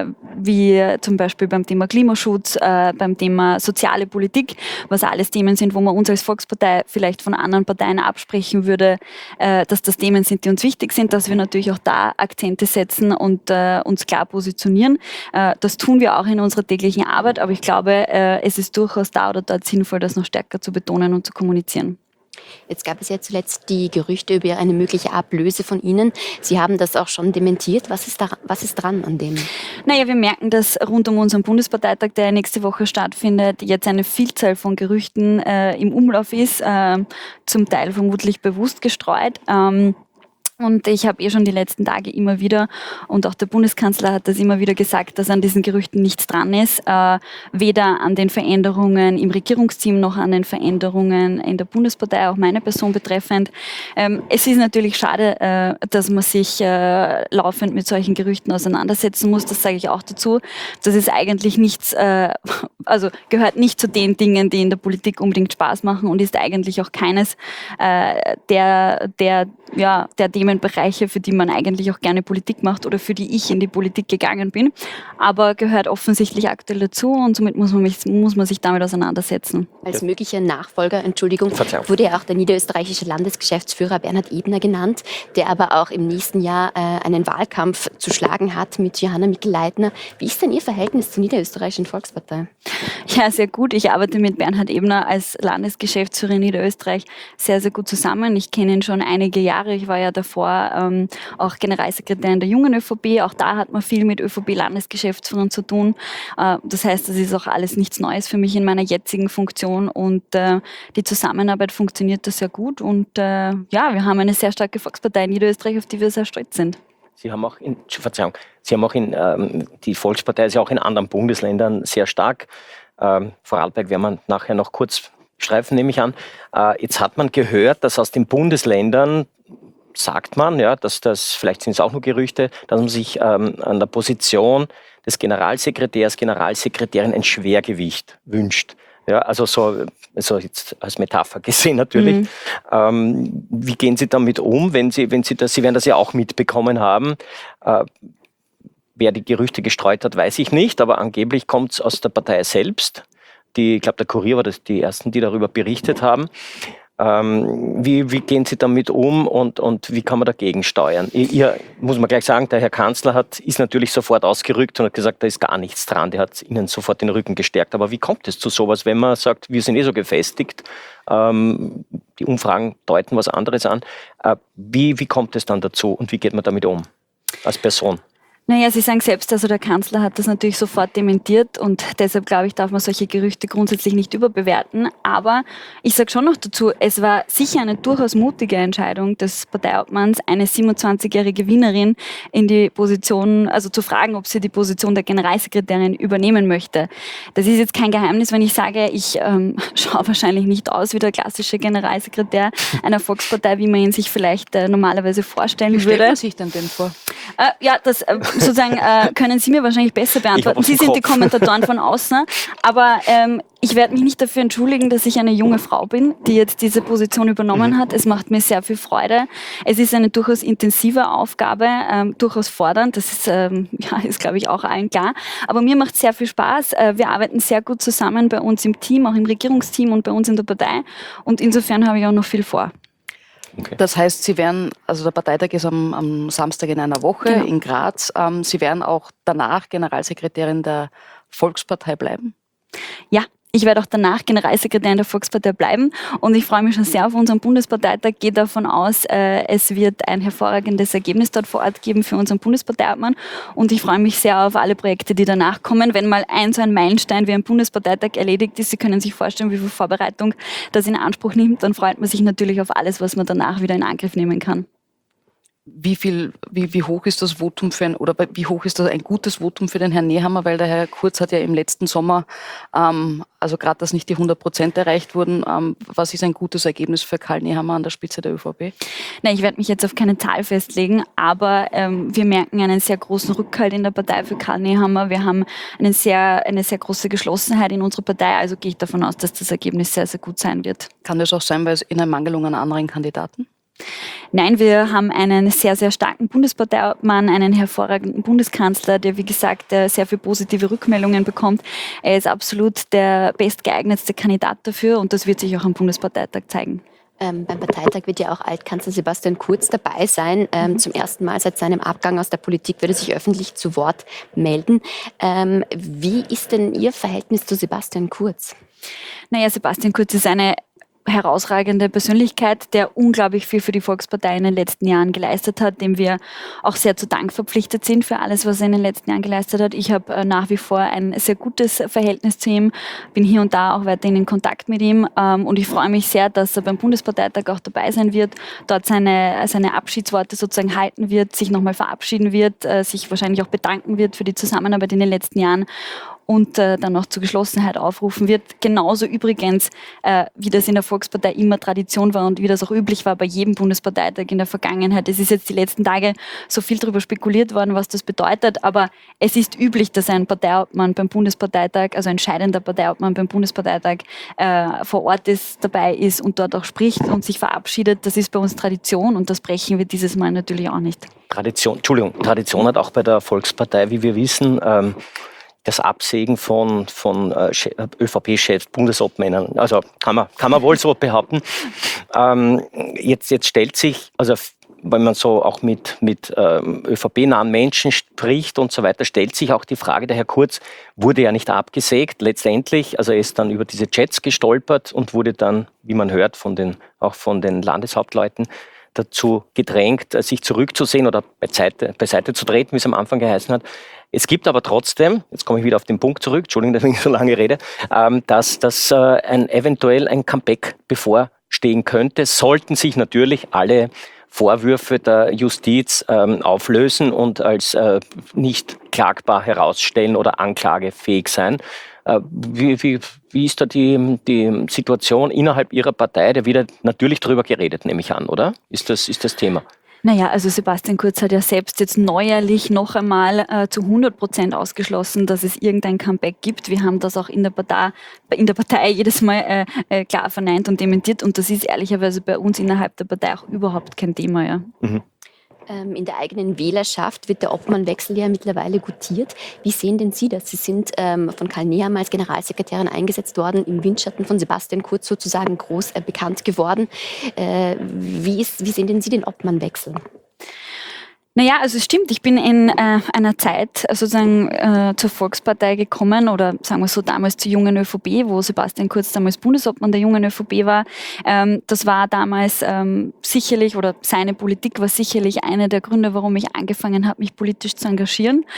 wie zum Beispiel beim Thema Klimaschutz, beim Thema soziale Politik, was alles Themen sind, wo man uns als Volkspartei vielleicht von anderen Parteien absprechen würde, dass das Themen sind, die uns wichtig sind, dass wir natürlich auch da Akzente setzen und uns klar positionieren. Das tun wir auch in unserer täglichen Arbeit, aber ich glaube, es ist durchaus da oder dort sinnvoll, das noch stärker zu betonen und zu kommunizieren. Jetzt gab es ja zuletzt die Gerüchte über eine mögliche Ablöse von Ihnen. Sie haben das auch schon dementiert. Was ist dran an dem? Naja, wir merken, dass rund um unseren Bundesparteitag, der nächste Woche stattfindet, jetzt eine Vielzahl von Gerüchten im Umlauf ist, zum Teil vermutlich bewusst gestreut. Und ich habe schon die letzten Tage immer wieder, und auch der Bundeskanzler hat das immer wieder gesagt, dass an diesen Gerüchten nichts dran ist, weder an den Veränderungen im Regierungsteam noch an den Veränderungen in der Bundespartei, auch meine Person betreffend. Es ist natürlich schade, dass man sich laufend mit solchen Gerüchten auseinandersetzen muss, das sage ich auch dazu. Das ist eigentlich nichts, also gehört nicht zu den Dingen, die in der Politik unbedingt Spaß machen und ist eigentlich auch keines der Themenbereiche, für die man eigentlich auch gerne Politik macht oder für die ich in die Politik gegangen bin, aber gehört offensichtlich aktuell dazu und somit muss man sich damit auseinandersetzen. Als möglicher Nachfolger, wurde ja auch der niederösterreichische Landesgeschäftsführer Bernhard Ebner genannt, der aber auch im nächsten Jahr einen Wahlkampf zu schlagen hat mit Johanna Mikl-Leitner. Wie ist denn Ihr Verhältnis zur Niederösterreichischen Volkspartei? Ja, sehr gut. Ich arbeite mit Bernhard Ebner als Landesgeschäftsführer in Niederösterreich sehr, sehr gut zusammen. Ich kenne ihn schon einige Jahre. Ich war ja davor auch Generalsekretärin der Jungen ÖVP. Auch da hat man viel mit ÖVP-Landesgeschäftsführern zu tun. Das heißt, das ist auch alles nichts Neues für mich in meiner jetzigen Funktion und die Zusammenarbeit funktioniert da sehr gut. Und wir haben eine sehr starke Volkspartei in Niederösterreich, auf die wir sehr stolz sind. Sie haben auch die Volkspartei ist ja auch in anderen Bundesländern sehr stark. Vorarlberg werden wir nachher noch kurz streifen, nehme ich an. Jetzt hat man gehört, dass aus den Bundesländern, sagt man, ja, dass das, vielleicht sind es auch nur Gerüchte, dass man sich an der Position des Generalsekretärin ein Schwergewicht wünscht. Ja, also jetzt als Metapher gesehen natürlich. Wie gehen Sie damit um, wenn Sie werden das ja auch mitbekommen haben? Wer die Gerüchte gestreut hat, weiß ich nicht, aber angeblich kommt es aus der Partei selbst. Ich glaube, der Kurier war das die ersten, die darüber berichtet haben. Wie gehen Sie damit um und wie kann man dagegen steuern? Muss man gleich sagen, der Herr Kanzler ist natürlich sofort ausgerückt und hat gesagt, da ist gar nichts dran. Der hat Ihnen sofort den Rücken gestärkt. Aber wie kommt es zu sowas, wenn man sagt, wir sind so gefestigt, die Umfragen deuten was anderes an. Wie kommt es dann dazu und wie geht man damit um als Person? Naja, Sie sagen selbst, also der Kanzler hat das natürlich sofort dementiert und deshalb, glaube ich, darf man solche Gerüchte grundsätzlich nicht überbewerten. Aber ich sage schon noch dazu, es war sicher eine durchaus mutige Entscheidung des Parteiobmanns, eine 27-jährige Gewinnerin in die Position, also zu fragen, ob sie die Position der Generalsekretärin übernehmen möchte. Das ist jetzt kein Geheimnis, wenn ich sage, ich schaue wahrscheinlich nicht aus wie der klassische Generalsekretär einer Volkspartei, wie man ihn sich vielleicht normalerweise vorstellen würde. Wie stellt man sich denn vor? Das sozusagen können Sie mir wahrscheinlich besser beantworten. Sie sind die Kommentatoren von außen. Aber ich werde mich nicht dafür entschuldigen, dass ich eine junge Frau bin, die jetzt diese Position übernommen hat. Es macht mir sehr viel Freude. Es ist eine durchaus intensive Aufgabe, durchaus fordernd. Das ist glaube ich, auch allen klar. Aber mir macht es sehr viel Spaß. Wir arbeiten sehr gut zusammen bei uns im Team, auch im Regierungsteam und bei uns in der Partei. Und insofern habe ich auch noch viel vor. Okay. Das heißt, Sie werden, also der Parteitag ist am Samstag in einer Woche in Graz. Sie werden auch danach Generalsekretärin der Volkspartei bleiben? Ja. Ich werde auch danach Generalsekretärin der Volkspartei bleiben und ich freue mich schon sehr auf unseren Bundesparteitag, gehe davon aus, es wird ein hervorragendes Ergebnis dort vor Ort geben für unseren Bundesparteiobmann und ich freue mich sehr auf alle Projekte, die danach kommen. Wenn mal so ein Meilenstein wie ein Bundesparteitag erledigt ist, Sie können sich vorstellen, wie viel Vorbereitung das in Anspruch nimmt, dann freut man sich natürlich auf alles, was man danach wieder in Angriff nehmen kann. Wie hoch ist das Votum wie hoch ist das ein gutes Votum für den Herrn Nehammer? Weil der Herr Kurz hat ja im letzten Sommer, also gerade, dass nicht die 100% erreicht wurden. Was ist ein gutes Ergebnis für Karl Nehammer an der Spitze der ÖVP? Ich werde mich jetzt auf keine Zahl festlegen, aber wir merken einen sehr großen Rückhalt in der Partei für Karl Nehammer. Wir haben eine sehr große Geschlossenheit in unserer Partei, also gehe ich davon aus, dass das Ergebnis sehr, sehr gut sein wird. Kann das auch sein, weil es in Ermangelung an anderen Kandidaten? Nein, wir haben einen sehr, sehr starken Bundesparteiobmann, einen hervorragenden Bundeskanzler, der, wie gesagt, sehr viele positive Rückmeldungen bekommt. Er ist absolut der bestgeeignetste Kandidat dafür und das wird sich auch am Bundesparteitag zeigen. Beim Parteitag wird ja auch Altkanzler Sebastian Kurz dabei sein. Zum ersten Mal seit seinem Abgang aus der Politik wird er sich öffentlich zu Wort melden. Wie ist denn Ihr Verhältnis zu Sebastian Kurz? Sebastian Kurz ist eine herausragende Persönlichkeit, der unglaublich viel für die Volkspartei in den letzten Jahren geleistet hat, dem wir auch sehr zu Dank verpflichtet sind für alles, was er in den letzten Jahren geleistet hat. Ich habe nach wie vor ein sehr gutes Verhältnis zu ihm, bin hier und da auch weiterhin in Kontakt mit ihm und ich freue mich sehr, dass er beim Bundesparteitag auch dabei sein wird, dort seine Abschiedsworte sozusagen halten wird, sich nochmal verabschieden wird, sich wahrscheinlich auch bedanken wird für die Zusammenarbeit in den letzten Jahren und dann noch zur Geschlossenheit aufrufen wird. Genauso übrigens, wie das in der Volkspartei immer Tradition war und wie das auch üblich war bei jedem Bundesparteitag in der Vergangenheit. Es ist jetzt die letzten Tage so viel darüber spekuliert worden, was das bedeutet, aber es ist üblich, dass ein Parteiobmann beim Bundesparteitag, also ein scheidender Parteiobmann beim Bundesparteitag vor Ort ist, dabei ist und dort auch spricht und sich verabschiedet. Das ist bei uns Tradition und das brechen wir dieses Mal natürlich auch nicht. Tradition hat auch bei der Volkspartei, wie wir wissen, das Absägen von ÖVP-Chefs, Bundesobmännern. Also kann man wohl so behaupten. Jetzt stellt sich, also wenn man so auch mit ÖVP-nahen Menschen spricht und so weiter, stellt sich auch die Frage, der Herr Kurz wurde ja nicht abgesägt letztendlich, also er ist dann über diese Chats gestolpert und wurde dann, wie man hört, auch von den Landeshauptleuten dazu gedrängt, sich zurückzusehen oder beiseite zu treten, wie es am Anfang geheißen hat. Es gibt aber trotzdem, jetzt komme ich wieder auf den Punkt zurück, Entschuldigung, dass ich so lange rede, dass eventuell ein Comeback bevorstehen könnte, sollten sich natürlich alle Vorwürfe der Justiz auflösen und als nicht klagbar herausstellen oder anklagefähig sein. Wie ist da die Situation innerhalb Ihrer Partei? Da wird natürlich drüber geredet, nehme ich an, oder? Ist das Thema? Naja, also Sebastian Kurz hat ja selbst jetzt neuerlich noch einmal zu 100% ausgeschlossen, dass es irgendein Comeback gibt. Wir haben das auch in der Partei jedes Mal klar verneint und dementiert und das ist ehrlicherweise bei uns innerhalb der Partei auch überhaupt kein Thema. Ja. Mhm. In der eigenen Wählerschaft wird der Obmannwechsel ja mittlerweile gutiert. Wie sehen denn Sie das? Sie sind von Karl Nehammer als Generalsekretärin eingesetzt worden, im Windschatten von Sebastian Kurz sozusagen groß bekannt geworden. Wie sehen denn Sie den Obmannwechsel? Naja, also es stimmt, ich bin in einer Zeit sozusagen zur Volkspartei gekommen oder sagen wir so damals zur Jungen ÖVP, wo Sebastian Kurz damals Bundesobmann der Jungen ÖVP war. Das war damals sicherlich oder seine Politik war sicherlich einer der Gründe, warum ich angefangen habe, mich politisch zu engagieren.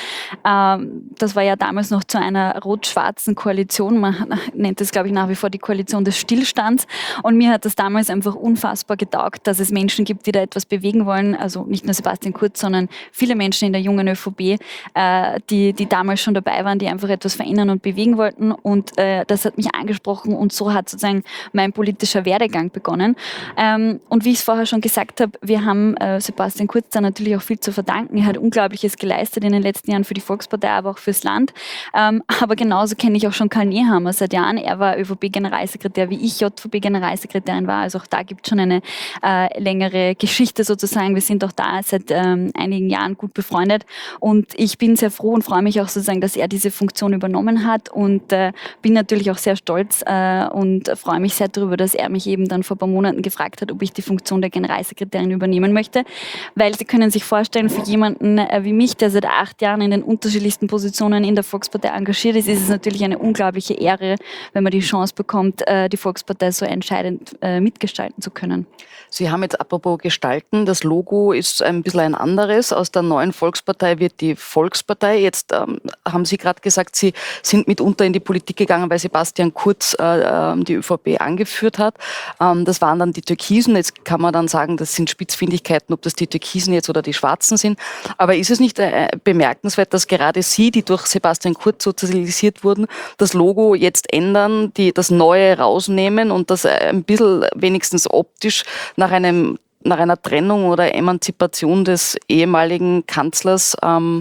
Das war ja damals noch zu einer rot-schwarzen Koalition, man nennt es glaube ich nach wie vor die Koalition des Stillstands und mir hat das damals einfach unfassbar getaugt, dass es Menschen gibt, die da etwas bewegen wollen, also nicht nur Sebastian Kurz, sondern viele Menschen in der Jungen ÖVP, die damals schon dabei waren, die einfach etwas verändern und bewegen wollten. Und das hat mich angesprochen und so hat sozusagen mein politischer Werdegang begonnen. Und wie ich es vorher schon gesagt habe, wir haben Sebastian Kurz da natürlich auch viel zu verdanken. Er hat Unglaubliches geleistet in den letzten Jahren für die Volkspartei, aber auch fürs Land. Aber genauso kenne ich auch schon Karl Nehammer seit Jahren. Er war ÖVP-Generalsekretär, wie ich JVP-Generalsekretärin war. Also auch da gibt es schon eine längere Geschichte sozusagen. Wir sind auch da seit einigen Jahren gut befreundet und ich bin sehr froh und freue mich auch sozusagen, dass er diese Funktion übernommen hat und bin natürlich auch sehr stolz und freue mich sehr darüber, dass er mich eben dann vor ein paar Monaten gefragt hat, ob ich die Funktion der Generalsekretärin übernehmen möchte, weil Sie können sich vorstellen, für jemanden wie mich, der seit 8 Jahren in den unterschiedlichsten Positionen in der Volkspartei engagiert ist, ist es natürlich eine unglaubliche Ehre, wenn man die Chance bekommt, die Volkspartei so entscheidend mitgestalten zu können. Sie haben jetzt apropos gestalten, das Logo ist ein bisschen ein anderes. Aus der neuen Volkspartei wird die Volkspartei. Jetzt haben Sie gerade gesagt, Sie sind mitunter in die Politik gegangen, weil Sebastian Kurz die ÖVP angeführt hat. Das waren dann die Türkisen. Jetzt kann man dann sagen, das sind Spitzfindigkeiten, ob das die Türkisen jetzt oder die Schwarzen sind. Aber ist es nicht bemerkenswert, dass gerade Sie, die durch Sebastian Kurz sozialisiert wurden, das Logo jetzt ändern, das Neue rausnehmen und das ein bisschen wenigstens optisch nach einer Trennung oder Emanzipation des ehemaligen Kanzlers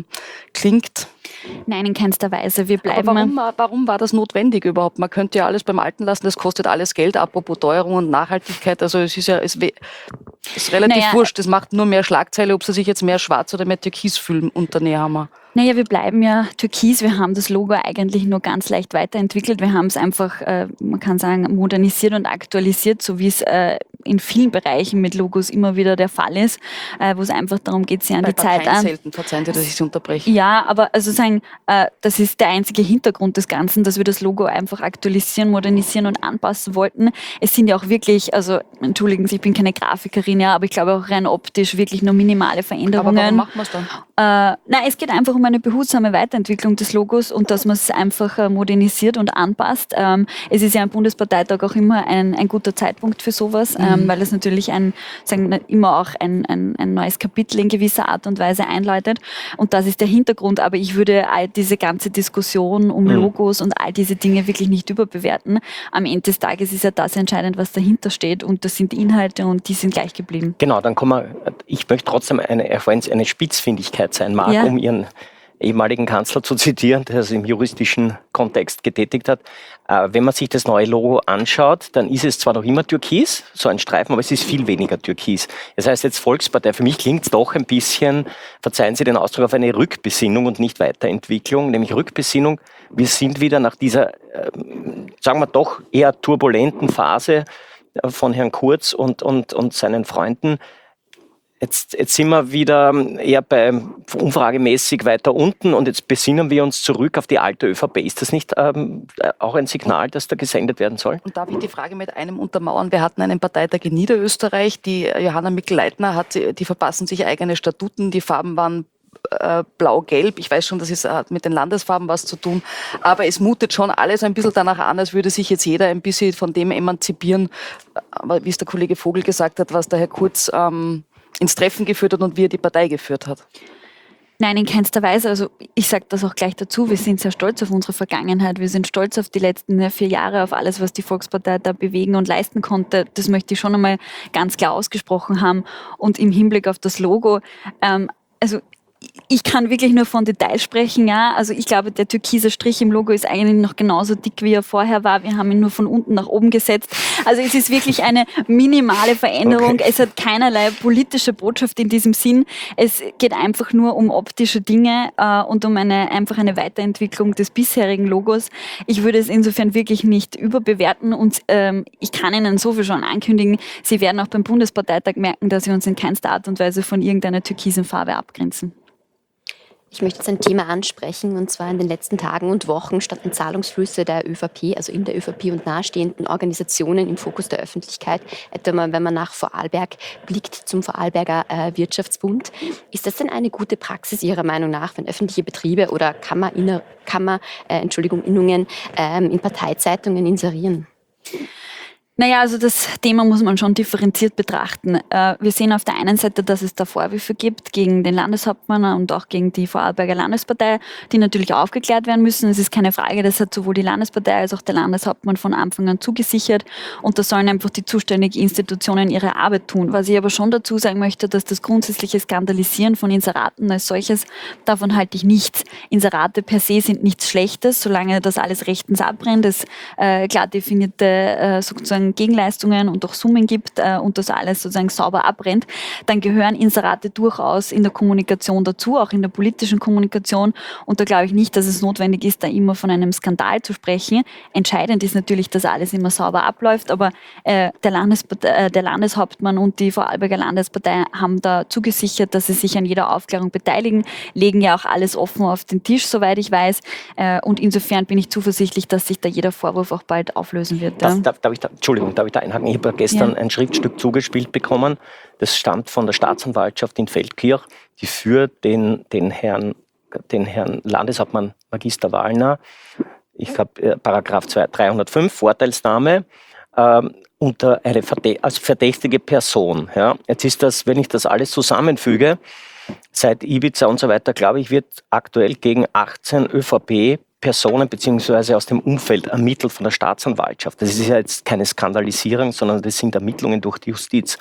klingt? Nein, in keinster Weise. Wir bleiben. Aber warum war das notwendig überhaupt? Man könnte ja alles beim Alten lassen, das kostet alles Geld, apropos Teuerung und Nachhaltigkeit. Also es ist relativ wurscht, es macht nur mehr Schlagzeile, ob sie sich jetzt mehr schwarz oder mehr türkis fühlen unter Nehammer. Naja, wir bleiben ja türkis. Wir haben das Logo eigentlich nur ganz leicht weiterentwickelt. Wir haben es einfach, man kann sagen, modernisiert und aktualisiert, so wie es in vielen Bereichen mit Logos immer wieder der Fall ist, wo es einfach darum geht, sie an die Zeit an. Selten, verzeihen Sie, dass ich Sie unterbreche. Ja, aber also sagen, das ist der einzige Hintergrund des Ganzen, dass wir das Logo einfach aktualisieren, modernisieren und anpassen wollten. Es sind ja auch wirklich, also entschuldigen Sie, ich bin keine Grafikerin, ja, aber ich glaube auch rein optisch wirklich nur minimale Veränderungen. Aber warum machen wir es dann? Nein, es geht einfach um eine behutsame Weiterentwicklung des Logos und dass man es einfach modernisiert und anpasst. Es ist ja am Bundesparteitag auch immer ein guter Zeitpunkt für sowas, weil es natürlich immer auch ein neues Kapitel in gewisser Art und Weise einläutet. Und das ist der Hintergrund. Aber ich würde all diese ganze Diskussion um Logos und all diese Dinge wirklich nicht überbewerten. Am Ende des Tages ist ja das entscheidend, was dahinter steht. Und das sind die Inhalte und die sind gleich geblieben. Genau, dann kommen wir, ich möchte trotzdem eine Spitzfindigkeit sein mag, um Ihren ehemaligen Kanzler zu zitieren, der es im juristischen Kontext getätigt hat. Wenn man sich das neue Logo anschaut, dann ist es zwar noch immer türkis, so ein Streifen, aber es ist viel weniger türkis. Das heißt jetzt Volkspartei, für mich klingt es doch ein bisschen, verzeihen Sie den Ausdruck, auf eine Rückbesinnung und nicht Weiterentwicklung, nämlich Rückbesinnung. Wir sind wieder nach dieser, sagen wir doch, eher turbulenten Phase von Herrn Kurz und seinen Freunden. Jetzt sind wir wieder eher umfragemäßig weiter unten und jetzt besinnen wir uns zurück auf die alte ÖVP. Ist das nicht auch ein Signal, das da gesendet werden soll? Und darf ich die Frage mit einem untermauern? Wir hatten einen Parteitag in Niederösterreich, die Johanna Mikl-Leitner die verpassen sich eigene Statuten, die Farben waren blau-gelb. Ich weiß schon, das hat mit den Landesfarben was zu tun, aber es mutet schon alles ein bisschen danach an, als würde sich jetzt jeder ein bisschen von dem emanzipieren, wie es der Kollege Vogel gesagt hat, was der Herr Kurz ins Treffen geführt hat und wie er die Partei geführt hat. Nein, in keinster Weise. Also ich sage das auch gleich dazu. Wir sind sehr stolz auf unsere Vergangenheit. Wir sind stolz auf die letzten 4 Jahre, auf alles, was die Volkspartei da bewegen und leisten konnte. Das möchte ich schon einmal ganz klar ausgesprochen haben. Und im Hinblick auf das Logo, also ich kann wirklich nur von Details sprechen, ja. Also ich glaube, der türkise Strich im Logo ist eigentlich noch genauso dick, wie er vorher war. Wir haben ihn nur von unten nach oben gesetzt. Also es ist wirklich eine minimale Veränderung. Okay. Es hat keinerlei politische Botschaft in diesem Sinn. Es geht einfach nur um optische Dinge und um einfach eine Weiterentwicklung des bisherigen Logos. Ich würde es insofern wirklich nicht überbewerten und ich kann Ihnen so viel schon ankündigen, Sie werden auch beim Bundesparteitag merken, dass wir uns in keinster Art und Weise von irgendeiner türkisen Farbe abgrenzen. Ich möchte jetzt ein Thema ansprechen, und zwar in den letzten Tagen und Wochen standen Zahlungsflüsse der ÖVP, also in der ÖVP und nahestehenden Organisationen im Fokus der Öffentlichkeit. Etwa wenn man nach Vorarlberg blickt zum Vorarlberger Wirtschaftsbund. Ist das denn eine gute Praxis Ihrer Meinung nach, wenn öffentliche Betriebe oder Innungen in Parteizeitungen inserieren? Naja, also das Thema muss man schon differenziert betrachten. Wir sehen auf der einen Seite, dass es da Vorwürfe gibt gegen den Landeshauptmann und auch gegen die Vorarlberger Landespartei, die natürlich aufgeklärt werden müssen. Es ist keine Frage, das hat sowohl die Landespartei als auch der Landeshauptmann von Anfang an zugesichert. Und da sollen einfach die zuständigen Institutionen ihre Arbeit tun. Was ich aber schon dazu sagen möchte, dass das grundsätzliche Skandalisieren von Inseraten als solches, davon halte ich nichts. Inserate per se sind nichts Schlechtes, solange das alles rechtens abbrennt, es klar definierte sozusagen Gegenleistungen und auch Summen gibt und das alles sozusagen sauber abbrennt, dann gehören Inserate durchaus in der Kommunikation dazu, auch in der politischen Kommunikation. Und da glaube ich nicht, dass es notwendig ist, da immer von einem Skandal zu sprechen. Entscheidend ist natürlich, dass alles immer sauber abläuft, aber der Landeshauptmann und die Vorarlberger Landespartei haben da zugesichert, dass sie sich an jeder Aufklärung beteiligen, legen ja auch alles offen auf den Tisch, soweit ich weiß. Und insofern bin ich zuversichtlich, dass sich da jeder Vorwurf auch bald auflösen wird. Darf ich da einhaken? Ich habe gestern ein Schriftstück zugespielt bekommen. Das stammt von der Staatsanwaltschaft in Feldkirch, die für den Herrn Landeshauptmann Magister Wallner, ich glaube Paragraph 305, Vorteilsnahme, unter als verdächtige Person. Ja. Jetzt ist das, wenn ich das alles zusammenfüge, seit Ibiza und so weiter, glaube ich, wird aktuell gegen 18 ÖVP-Personen beziehungsweise aus dem Umfeld ermittelt von der Staatsanwaltschaft. Das ist ja jetzt keine Skandalisierung, sondern das sind Ermittlungen durch die Justiz.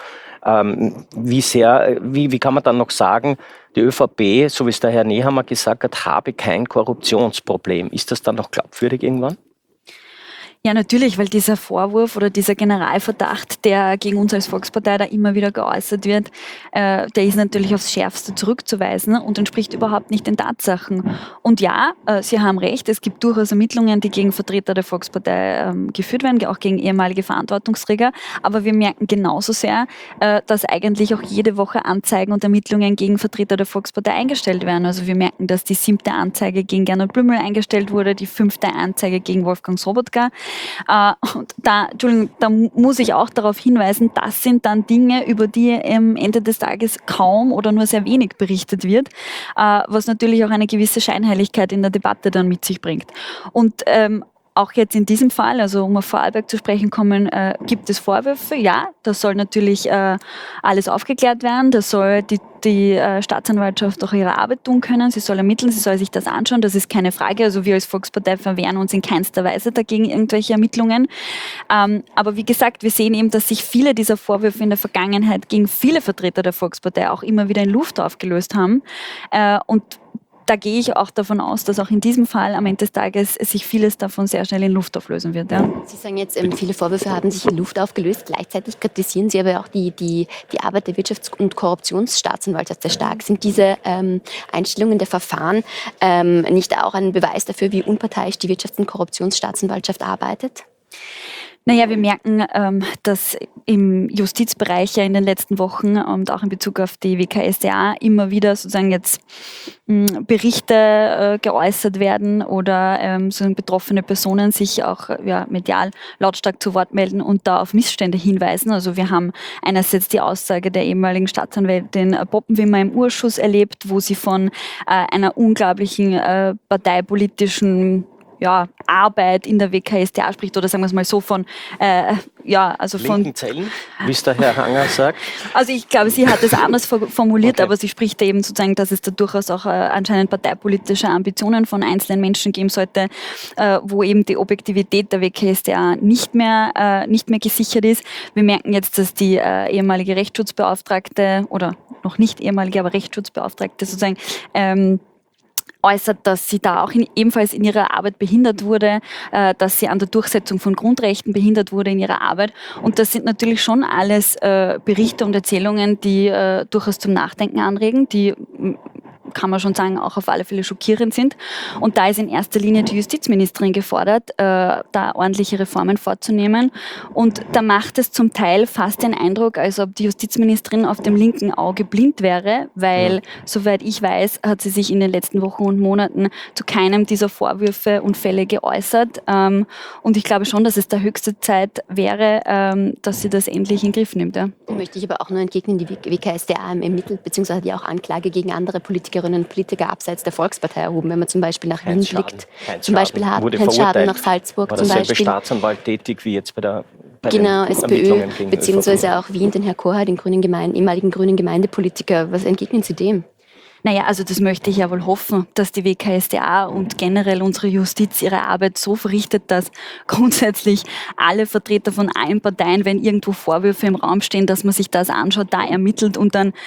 Wie kann man dann noch sagen, die ÖVP, so wie es der Herr Nehammer gesagt hat, habe kein Korruptionsproblem. Ist das dann noch glaubwürdig irgendwann? Ja, natürlich, weil dieser Vorwurf oder dieser Generalverdacht, der gegen uns als Volkspartei da immer wieder geäußert wird, der ist natürlich aufs Schärfste zurückzuweisen und entspricht überhaupt nicht den Tatsachen. Und ja, Sie haben recht, es gibt durchaus Ermittlungen, die gegen Vertreter der Volkspartei geführt werden, auch gegen ehemalige Verantwortungsträger. Aber wir merken genauso sehr, dass eigentlich auch jede Woche Anzeigen und Ermittlungen gegen Vertreter der Volkspartei eingestellt werden. Also wir merken, dass die 7. Anzeige gegen Gernot Blümel eingestellt wurde, die 5. Anzeige gegen Wolfgang Sobotka. Und da muss ich auch darauf hinweisen, das sind dann Dinge, über die am Ende des Tages kaum oder nur sehr wenig berichtet wird, was natürlich auch eine gewisse Scheinheiligkeit in der Debatte dann mit sich bringt. Und auch jetzt in diesem Fall, also um auf Vorarlberg zu sprechen kommen, gibt es Vorwürfe. Ja, das soll natürlich alles aufgeklärt werden. Das soll die Staatsanwaltschaft auch ihre Arbeit tun können. Sie soll ermitteln, sie soll sich das anschauen. Das ist keine Frage. Also wir als Volkspartei verwehren uns in keinster Weise dagegen irgendwelche Ermittlungen. Aber wie gesagt, wir sehen eben, dass sich viele dieser Vorwürfe in der Vergangenheit gegen viele Vertreter der Volkspartei auch immer wieder in Luft aufgelöst haben. Und da gehe ich auch davon aus, dass auch in diesem Fall am Ende des Tages sich vieles davon sehr schnell in Luft auflösen wird. Ja. Sie sagen jetzt, viele Vorwürfe haben sich in Luft aufgelöst. Gleichzeitig kritisieren Sie aber auch die Arbeit der Wirtschafts- und Korruptionsstaatsanwaltschaft sehr stark. Sind diese Einstellungen der Verfahren nicht auch ein Beweis dafür, wie unparteiisch die Wirtschafts- und Korruptionsstaatsanwaltschaft arbeitet? Naja, wir merken, dass im Justizbereich ja in den letzten Wochen und auch in Bezug auf die WKStA immer wieder sozusagen jetzt Berichte geäußert werden oder sozusagen betroffene Personen sich auch medial lautstark zu Wort melden und da auf Missstände hinweisen. Also wir haben einerseits die Aussage der ehemaligen Staatsanwältin Poppenwimmer im Urschuss erlebt, wo sie von einer unglaublichen parteipolitischen Arbeit in der WKStA spricht, oder sagen wir es mal so von, linken Zellen, wie es der Herr Hanger sagt. Also ich glaube, sie hat es anders formuliert, okay. Aber sie spricht da eben sozusagen, dass es da durchaus auch anscheinend parteipolitische Ambitionen von einzelnen Menschen geben sollte, wo eben die Objektivität der WKStA nicht mehr gesichert ist. Wir merken jetzt, dass die ehemalige Rechtsschutzbeauftragte oder noch nicht ehemalige, aber Rechtsschutzbeauftragte sozusagen äußert, dass sie da auch ebenfalls in ihrer Arbeit behindert wurde, dass sie an der Durchsetzung von Grundrechten behindert wurde in ihrer Arbeit. Und das sind natürlich schon alles Berichte und Erzählungen, die durchaus zum Nachdenken anregen, die kann man schon sagen, auch auf alle Fälle schockierend sind. Und da ist in erster Linie die Justizministerin gefordert, da ordentliche Reformen vorzunehmen. Und da macht es zum Teil fast den Eindruck, als ob die Justizministerin auf dem linken Auge blind wäre, weil, soweit ich weiß, hat sie sich in den letzten Wochen und Monaten zu keinem dieser Vorwürfe und Fälle geäußert. Und ich glaube schon, dass es da höchste Zeit wäre, dass sie das endlich in den Griff nimmt. Ja. Möchte ich aber auch nur entgegnen, die WKStA ermittelt, beziehungsweise die auch Anklage gegen andere Politikerinnen und Politiker abseits der Volkspartei erhoben, wenn man zum Beispiel nach Wien blickt. Zum Beispiel Heinz Schaden nach Salzburg. War derselbe Staatsanwalt tätig wie jetzt bei den SPÖ, beziehungsweise auch Wien, den Herr Kocher, den ehemaligen grünen Gemeindepolitiker. Was entgegnen Sie dem? Naja, also das möchte ich ja wohl hoffen, dass die WKStA und generell unsere Justiz ihre Arbeit so verrichtet, dass grundsätzlich alle Vertreter von allen Parteien, wenn irgendwo Vorwürfe im Raum stehen, dass man sich das anschaut, da ermittelt und dann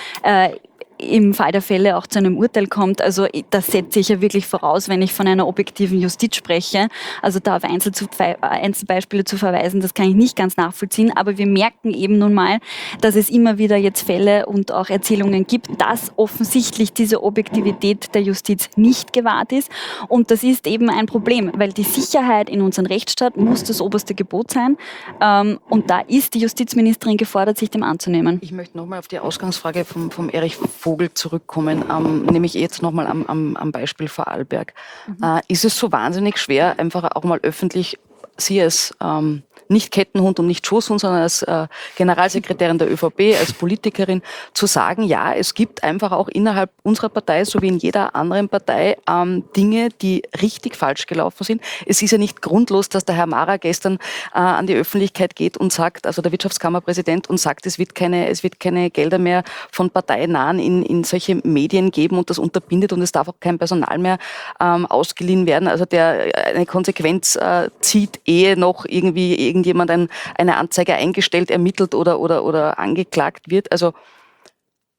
im Fall der Fälle auch zu einem Urteil kommt. Also das setze ich ja wirklich voraus, wenn ich von einer objektiven Justiz spreche. Also da auf Einzelbeispiele zu verweisen, das kann ich nicht ganz nachvollziehen. Aber wir merken eben nun mal, dass es immer wieder jetzt Fälle und auch Erzählungen gibt, dass offensichtlich diese Objektivität der Justiz nicht gewahrt ist. Und das ist eben ein Problem, weil die Sicherheit in unserem Rechtsstaat muss das oberste Gebot sein. Und da ist die Justizministerin gefordert, sich dem anzunehmen. Ich möchte nochmal auf die Ausgangsfrage vom Erich Vogel zurückkommen, nämlich jetzt nochmal am Beispiel Vorarlberg. Ist es so wahnsinnig schwer, einfach auch mal öffentlich, Sie als nicht Kettenhund und nicht Schoßhund, sondern als Generalsekretärin der ÖVP, als Politikerin, zu sagen, ja, es gibt einfach auch innerhalb unserer Partei, so wie in jeder anderen Partei, Dinge, die richtig falsch gelaufen sind. Es ist ja nicht grundlos, dass der Herr Mara gestern an die Öffentlichkeit geht und sagt, also der Wirtschaftskammerpräsident, und sagt, es wird keine Gelder mehr von Parteinahen in solche Medien geben und das unterbindet und es darf auch kein Personal mehr ausgeliehen werden. Also der eine Konsequenz zieht, ehe noch irgendjemand eine Anzeige eingestellt, ermittelt oder angeklagt wird. Also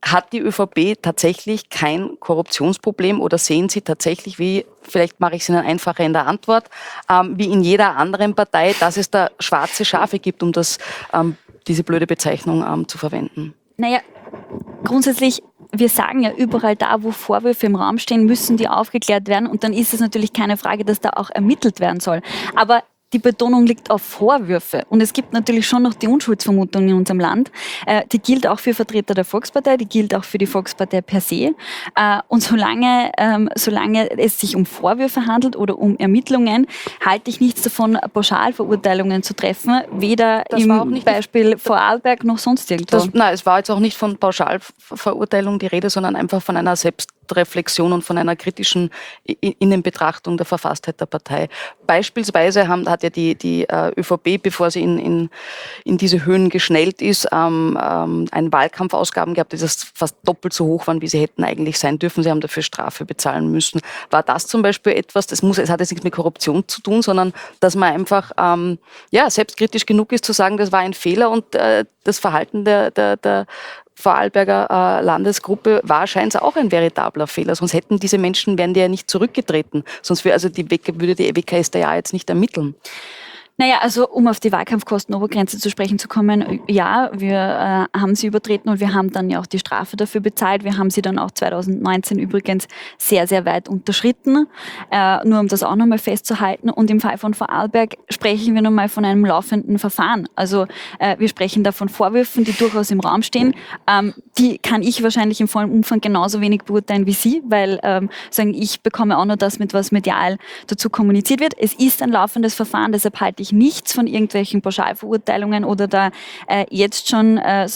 Hat die ÖVP tatsächlich kein Korruptionsproblem oder sehen Sie tatsächlich, wie, vielleicht mache ich es Ihnen einfacher in der Antwort, wie in jeder anderen Partei, dass es da schwarze Schafe gibt, um diese blöde Bezeichnung zu verwenden? Naja, grundsätzlich, wir sagen ja überall da, wo Vorwürfe im Raum stehen, müssen die aufgeklärt werden und dann ist es natürlich keine Frage, dass da auch ermittelt werden soll. Aber die Betonung liegt auf Vorwürfe. Und es gibt natürlich schon noch die Unschuldsvermutung in unserem Land. Die gilt auch für Vertreter der Volkspartei, die gilt auch für die Volkspartei per se. Und solange es sich um Vorwürfe handelt oder um Ermittlungen, halte ich nichts davon, Pauschalverurteilungen zu treffen, weder im Beispiel Vorarlberg noch sonst irgendwo. Nein, es war jetzt auch nicht von Pauschalverurteilung die Rede, sondern einfach von einer Selbstreflexion und von einer kritischen Innenbetrachtung der Verfasstheit der Partei. Beispielsweise hat ja die ÖVP, bevor sie in diese Höhen geschnellt ist, einen Wahlkampfausgaben gehabt, die das fast doppelt so hoch waren, wie sie hätten eigentlich sein dürfen. Sie haben dafür Strafe bezahlen müssen. War das zum Beispiel etwas, es hat jetzt nichts mit Korruption zu tun, sondern dass man einfach selbstkritisch genug ist zu sagen, das war ein Fehler und das Verhalten der Vorarlberger Landesgruppe war scheinbar auch ein veritabler Fehler. Sonst wären die ja nicht zurückgetreten. Sonst würde die WKStA ja jetzt nicht ermitteln. Naja, also um auf die Wahlkampfkostenobergrenze zu sprechen zu kommen, ja, wir haben sie übertreten und wir haben dann ja auch die Strafe dafür bezahlt. Wir haben sie dann auch 2019 übrigens sehr, sehr weit unterschritten, nur um das auch nochmal festzuhalten. Und im Fall von Vorarlberg sprechen wir nochmal von einem laufenden Verfahren. Also wir sprechen da von Vorwürfen, die durchaus im Raum stehen. Die kann ich wahrscheinlich im vollen Umfang genauso wenig beurteilen wie Sie, weil ich bekomme auch nur das mit, was medial dazu kommuniziert wird. Es ist ein laufendes Verfahren, deshalb halte ich nichts von irgendwelchen Pauschalverurteilungen oder da jetzt schon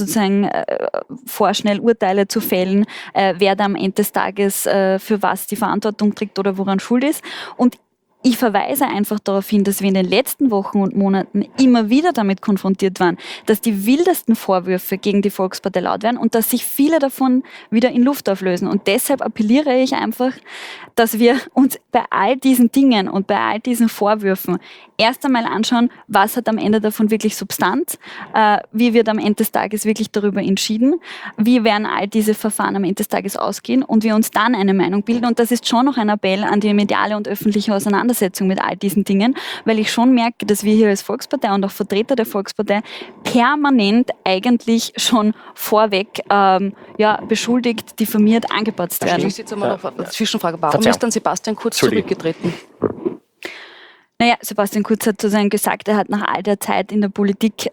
vorschnell Urteile zu fällen, wer da am Ende des Tages für was die Verantwortung trägt oder woran schuld ist. Und ich verweise einfach darauf hin, dass wir in den letzten Wochen und Monaten immer wieder damit konfrontiert waren, dass die wildesten Vorwürfe gegen die Volkspartei laut werden und dass sich viele davon wieder in Luft auflösen. Und deshalb appelliere ich einfach, dass wir uns bei all diesen Dingen und bei all diesen Vorwürfen erst einmal anschauen, was hat am Ende davon wirklich Substanz, wie wird am Ende des Tages wirklich darüber entschieden, wie werden all diese Verfahren am Ende des Tages ausgehen und wir uns dann eine Meinung bilden. Und das ist schon noch ein Appell an die mediale und öffentliche Auseinandersetzung mit all diesen Dingen, weil ich schon merke, dass wir hier als Volkspartei und auch Vertreter der Volkspartei permanent eigentlich schon vorweg beschuldigt, diffamiert, angepatzt werden. Ich jetzt einmal noch eine Zwischenfrage. Warum ist dann Sebastian Kurz zurückgetreten? Naja, Sebastian Kurz hat sozusagen gesagt, er hat nach all der Zeit in der Politik,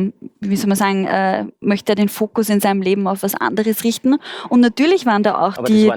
möchte er den Fokus in seinem Leben auf was anderes richten. Und natürlich waren da auch natürlich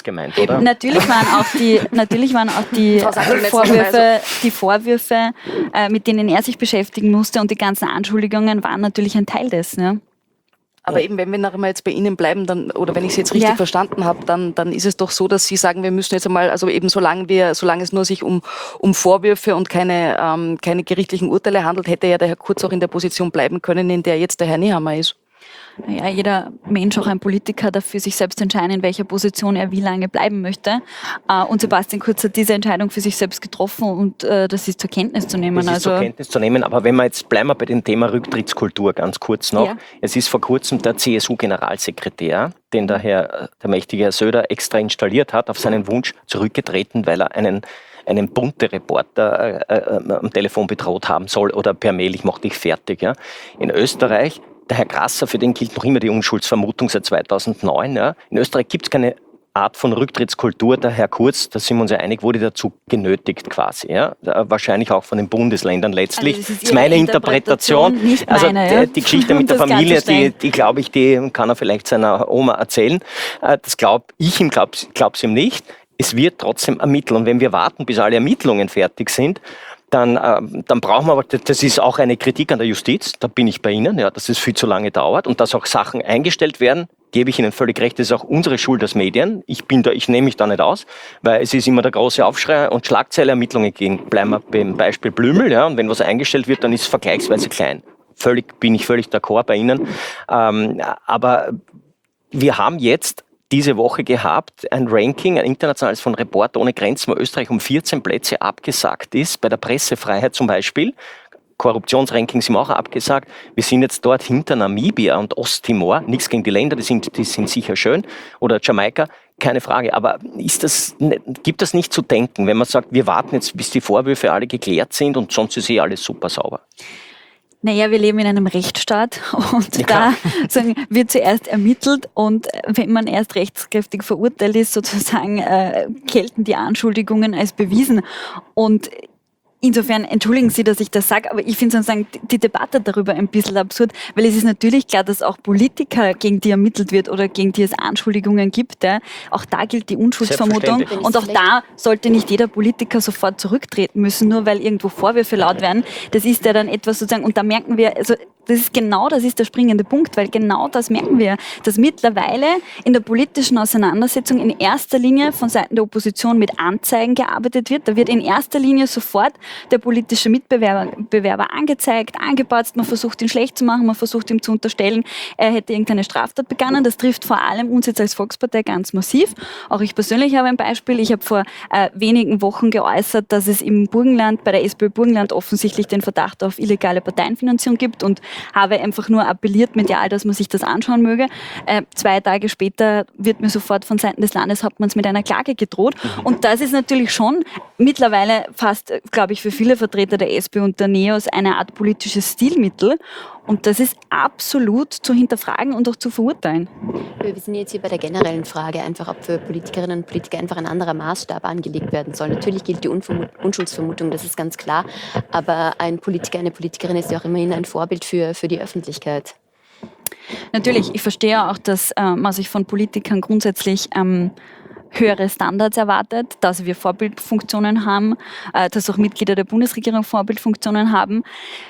waren auch die Vorwürfe, mit denen er sich beschäftigen musste und die ganzen Anschuldigungen waren natürlich ein Teil dessen. Ja. Aber eben, wenn wir nachher mal jetzt bei Ihnen bleiben, dann, oder wenn ich Sie jetzt richtig verstanden habe, dann ist es doch so, dass Sie sagen, wir müssen jetzt einmal, also eben solange es nur sich um Vorwürfe und keine gerichtlichen Urteile handelt, hätte ja der Herr Kurz auch in der Position bleiben können, in der jetzt der Herr Nehammer ist. Naja, jeder Mensch, auch ein Politiker, darf für sich selbst entscheiden, in welcher Position er wie lange bleiben möchte. Und Sebastian Kurz hat diese Entscheidung für sich selbst getroffen und das ist zur Kenntnis zu nehmen. Aber wenn bleiben wir bei dem Thema Rücktrittskultur ganz kurz noch. Ja. Es ist vor kurzem der CSU-Generalsekretär, den der mächtige Herr Söder extra installiert hat, auf seinen Wunsch zurückgetreten, weil er einen Bunte-Reporter am Telefon bedroht haben soll oder per Mail, ich mach dich fertig. Ja. In Österreich, der Herr Grasser, für den gilt noch immer die Unschuldsvermutung seit 2009. Ja. In Österreich gibt es keine Art von Rücktrittskultur. Der Herr Kurz, da sind wir uns ja einig, wurde dazu genötigt quasi. Ja. Wahrscheinlich auch von den Bundesländern letztlich. Also das ist meine Interpretation. Nicht meine, die Geschichte mit der Familie, die glaube ich, die kann er vielleicht seiner Oma erzählen. Das glaube ich ihm, glaub's ihm nicht. Es wird trotzdem ermittelt. Und wenn wir warten, bis alle Ermittlungen fertig sind, dann brauchen wir, aber das ist auch eine Kritik an der Justiz, da bin ich bei Ihnen, ja, dass es viel zu lange dauert und dass auch Sachen eingestellt werden, gebe ich Ihnen völlig recht, das ist auch unsere Schuld als Medien. Ich nehme mich da nicht aus, weil es ist immer der große Aufschrei und Schlagzeilermittlungen gegen, bleiben wir beim Beispiel Blümel, ja, und wenn was eingestellt wird, dann ist es vergleichsweise klein. Bin ich völlig d'accord bei Ihnen. Aber wir haben jetzt diese Woche gehabt, ein Ranking, ein internationales von Reporter ohne Grenzen, wo Österreich um 14 Plätze abgesackt ist, bei der Pressefreiheit zum Beispiel. Korruptionsrankings ihm auch abgesagt. Wir sind jetzt dort hinter Namibia und Osttimor. Nichts gegen die Länder, die sind sicher schön. Oder Jamaika, keine Frage. Aber gibt das nicht zu denken, wenn man sagt, wir warten jetzt, bis die Vorwürfe alle geklärt sind und sonst ist alles super sauber? Naja, wir leben in einem Rechtsstaat und da wird zuerst ermittelt und wenn man erst rechtskräftig verurteilt ist, sozusagen gelten die Anschuldigungen als bewiesen. Und insofern entschuldigen Sie, dass ich das sage, aber ich finde sozusagen die Debatte darüber ein bisschen absurd, weil es ist natürlich klar, dass auch Politiker, gegen die ermittelt wird oder gegen die es Anschuldigungen gibt, auch da gilt die Unschuldsvermutung und auch da sollte nicht jeder Politiker sofort zurücktreten müssen, nur weil irgendwo Vorwürfe laut werden. Das ist ja dann etwas sozusagen, und da merken wir, also das ist der springende Punkt, weil genau das merken wir, dass mittlerweile in der politischen Auseinandersetzung in erster Linie von Seiten der Opposition mit Anzeigen gearbeitet wird. Da wird in erster Linie sofort der politische Mitbewerber angezeigt, angepatzt, man versucht ihn schlecht zu machen, man versucht ihm zu unterstellen, er hätte irgendeine Straftat begangen. Das trifft vor allem uns jetzt als Volkspartei ganz massiv. Auch ich persönlich habe ein Beispiel. Ich habe vor wenigen Wochen geäußert, dass es im Burgenland, bei der SPÖ Burgenland offensichtlich den Verdacht auf illegale Parteienfinanzierung gibt und habe einfach nur appelliert medial, dass man sich das anschauen möge. 2 Tage später wird mir sofort von Seiten des Landeshauptmanns mit einer Klage gedroht. Und das ist natürlich schon mittlerweile fast, glaube ich, für viele Vertreter der SPÖ und der NEOS eine Art politisches Stilmittel. Und das ist absolut zu hinterfragen und auch zu verurteilen. Wir sind jetzt hier bei der generellen Frage, einfach ob für Politikerinnen und Politiker einfach ein anderer Maßstab angelegt werden soll. Natürlich gilt die Unschuldsvermutung, das ist ganz klar. Aber ein Politiker, eine Politikerin ist ja auch immerhin ein Vorbild für die Öffentlichkeit. Natürlich, ich verstehe auch, dass man sich von Politikern grundsätzlich höhere Standards erwartet, dass wir Vorbildfunktionen haben, dass auch Mitglieder der Bundesregierung Vorbildfunktionen haben.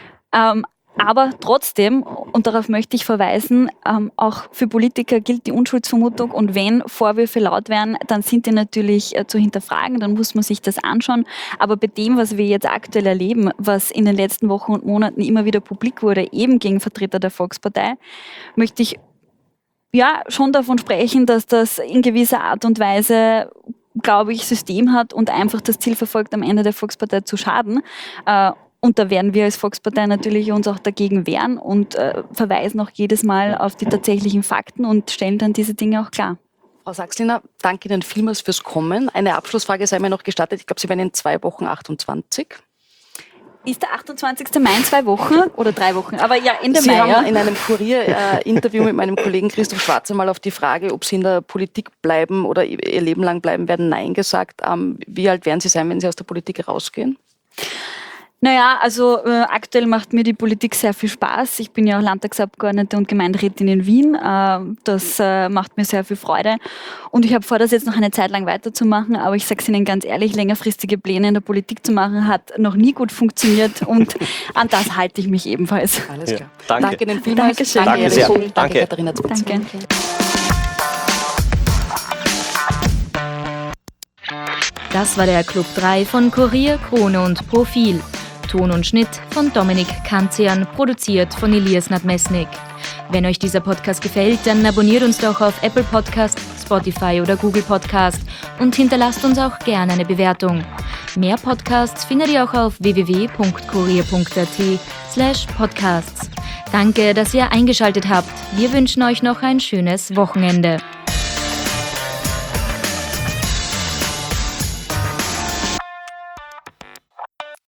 Aber trotzdem, und darauf möchte ich verweisen, auch für Politiker gilt die Unschuldsvermutung und wenn Vorwürfe laut werden, dann sind die natürlich zu hinterfragen, dann muss man sich das anschauen. Aber bei dem, was wir jetzt aktuell erleben, was in den letzten Wochen und Monaten immer wieder publik wurde, eben gegen Vertreter der Volkspartei, möchte ich schon davon sprechen, dass das in gewisser Art und Weise, glaube ich, System hat und einfach das Ziel verfolgt, am Ende der Volkspartei zu schaden. Und da werden wir als Volkspartei natürlich uns auch dagegen wehren und verweisen auch jedes Mal auf die tatsächlichen Fakten und stellen dann diese Dinge auch klar. Frau Sachsliner, danke Ihnen vielmals fürs Kommen. Eine Abschlussfrage sei mir noch gestattet. Ich glaube, Sie werden in 2 Wochen 28. Ist der 28. Mai in 2 Wochen oder 3 Wochen? Aber ja, Ende Sie Mai. haben in einem Kurier-Interview mit meinem Kollegen Christoph Schwarzer mal auf die Frage, ob Sie in der Politik bleiben oder Ihr Leben lang bleiben werden, Nein gesagt. Wie alt werden Sie sein, wenn Sie aus der Politik rausgehen? Naja, also aktuell macht mir die Politik sehr viel Spaß. Ich bin ja auch Landtagsabgeordnete und Gemeinderätin in Wien. Das macht mir sehr viel Freude. Und ich habe vor, das jetzt noch eine Zeit lang weiterzumachen. Aber ich sage es Ihnen ganz ehrlich, längerfristige Pläne in der Politik zu machen, hat noch nie gut funktioniert. Und an das halte ich mich ebenfalls. Alles klar. Danke. Danke Ihnen vielmals. Dankeschön. Danke sehr. Danke. Katharina Zutz. Danke. Das war der Club 3 von Kurier, Krone und Profil. Ton und Schnitt von Dominik Kanzian, produziert von Elias Nadmesnik. Wenn euch dieser Podcast gefällt, dann abonniert uns doch auf Apple Podcast, Spotify oder Google Podcast und hinterlasst uns auch gerne eine Bewertung. Mehr Podcasts findet ihr auch auf www.kurier.at/podcasts. Danke, dass ihr eingeschaltet habt. Wir wünschen euch noch ein schönes Wochenende.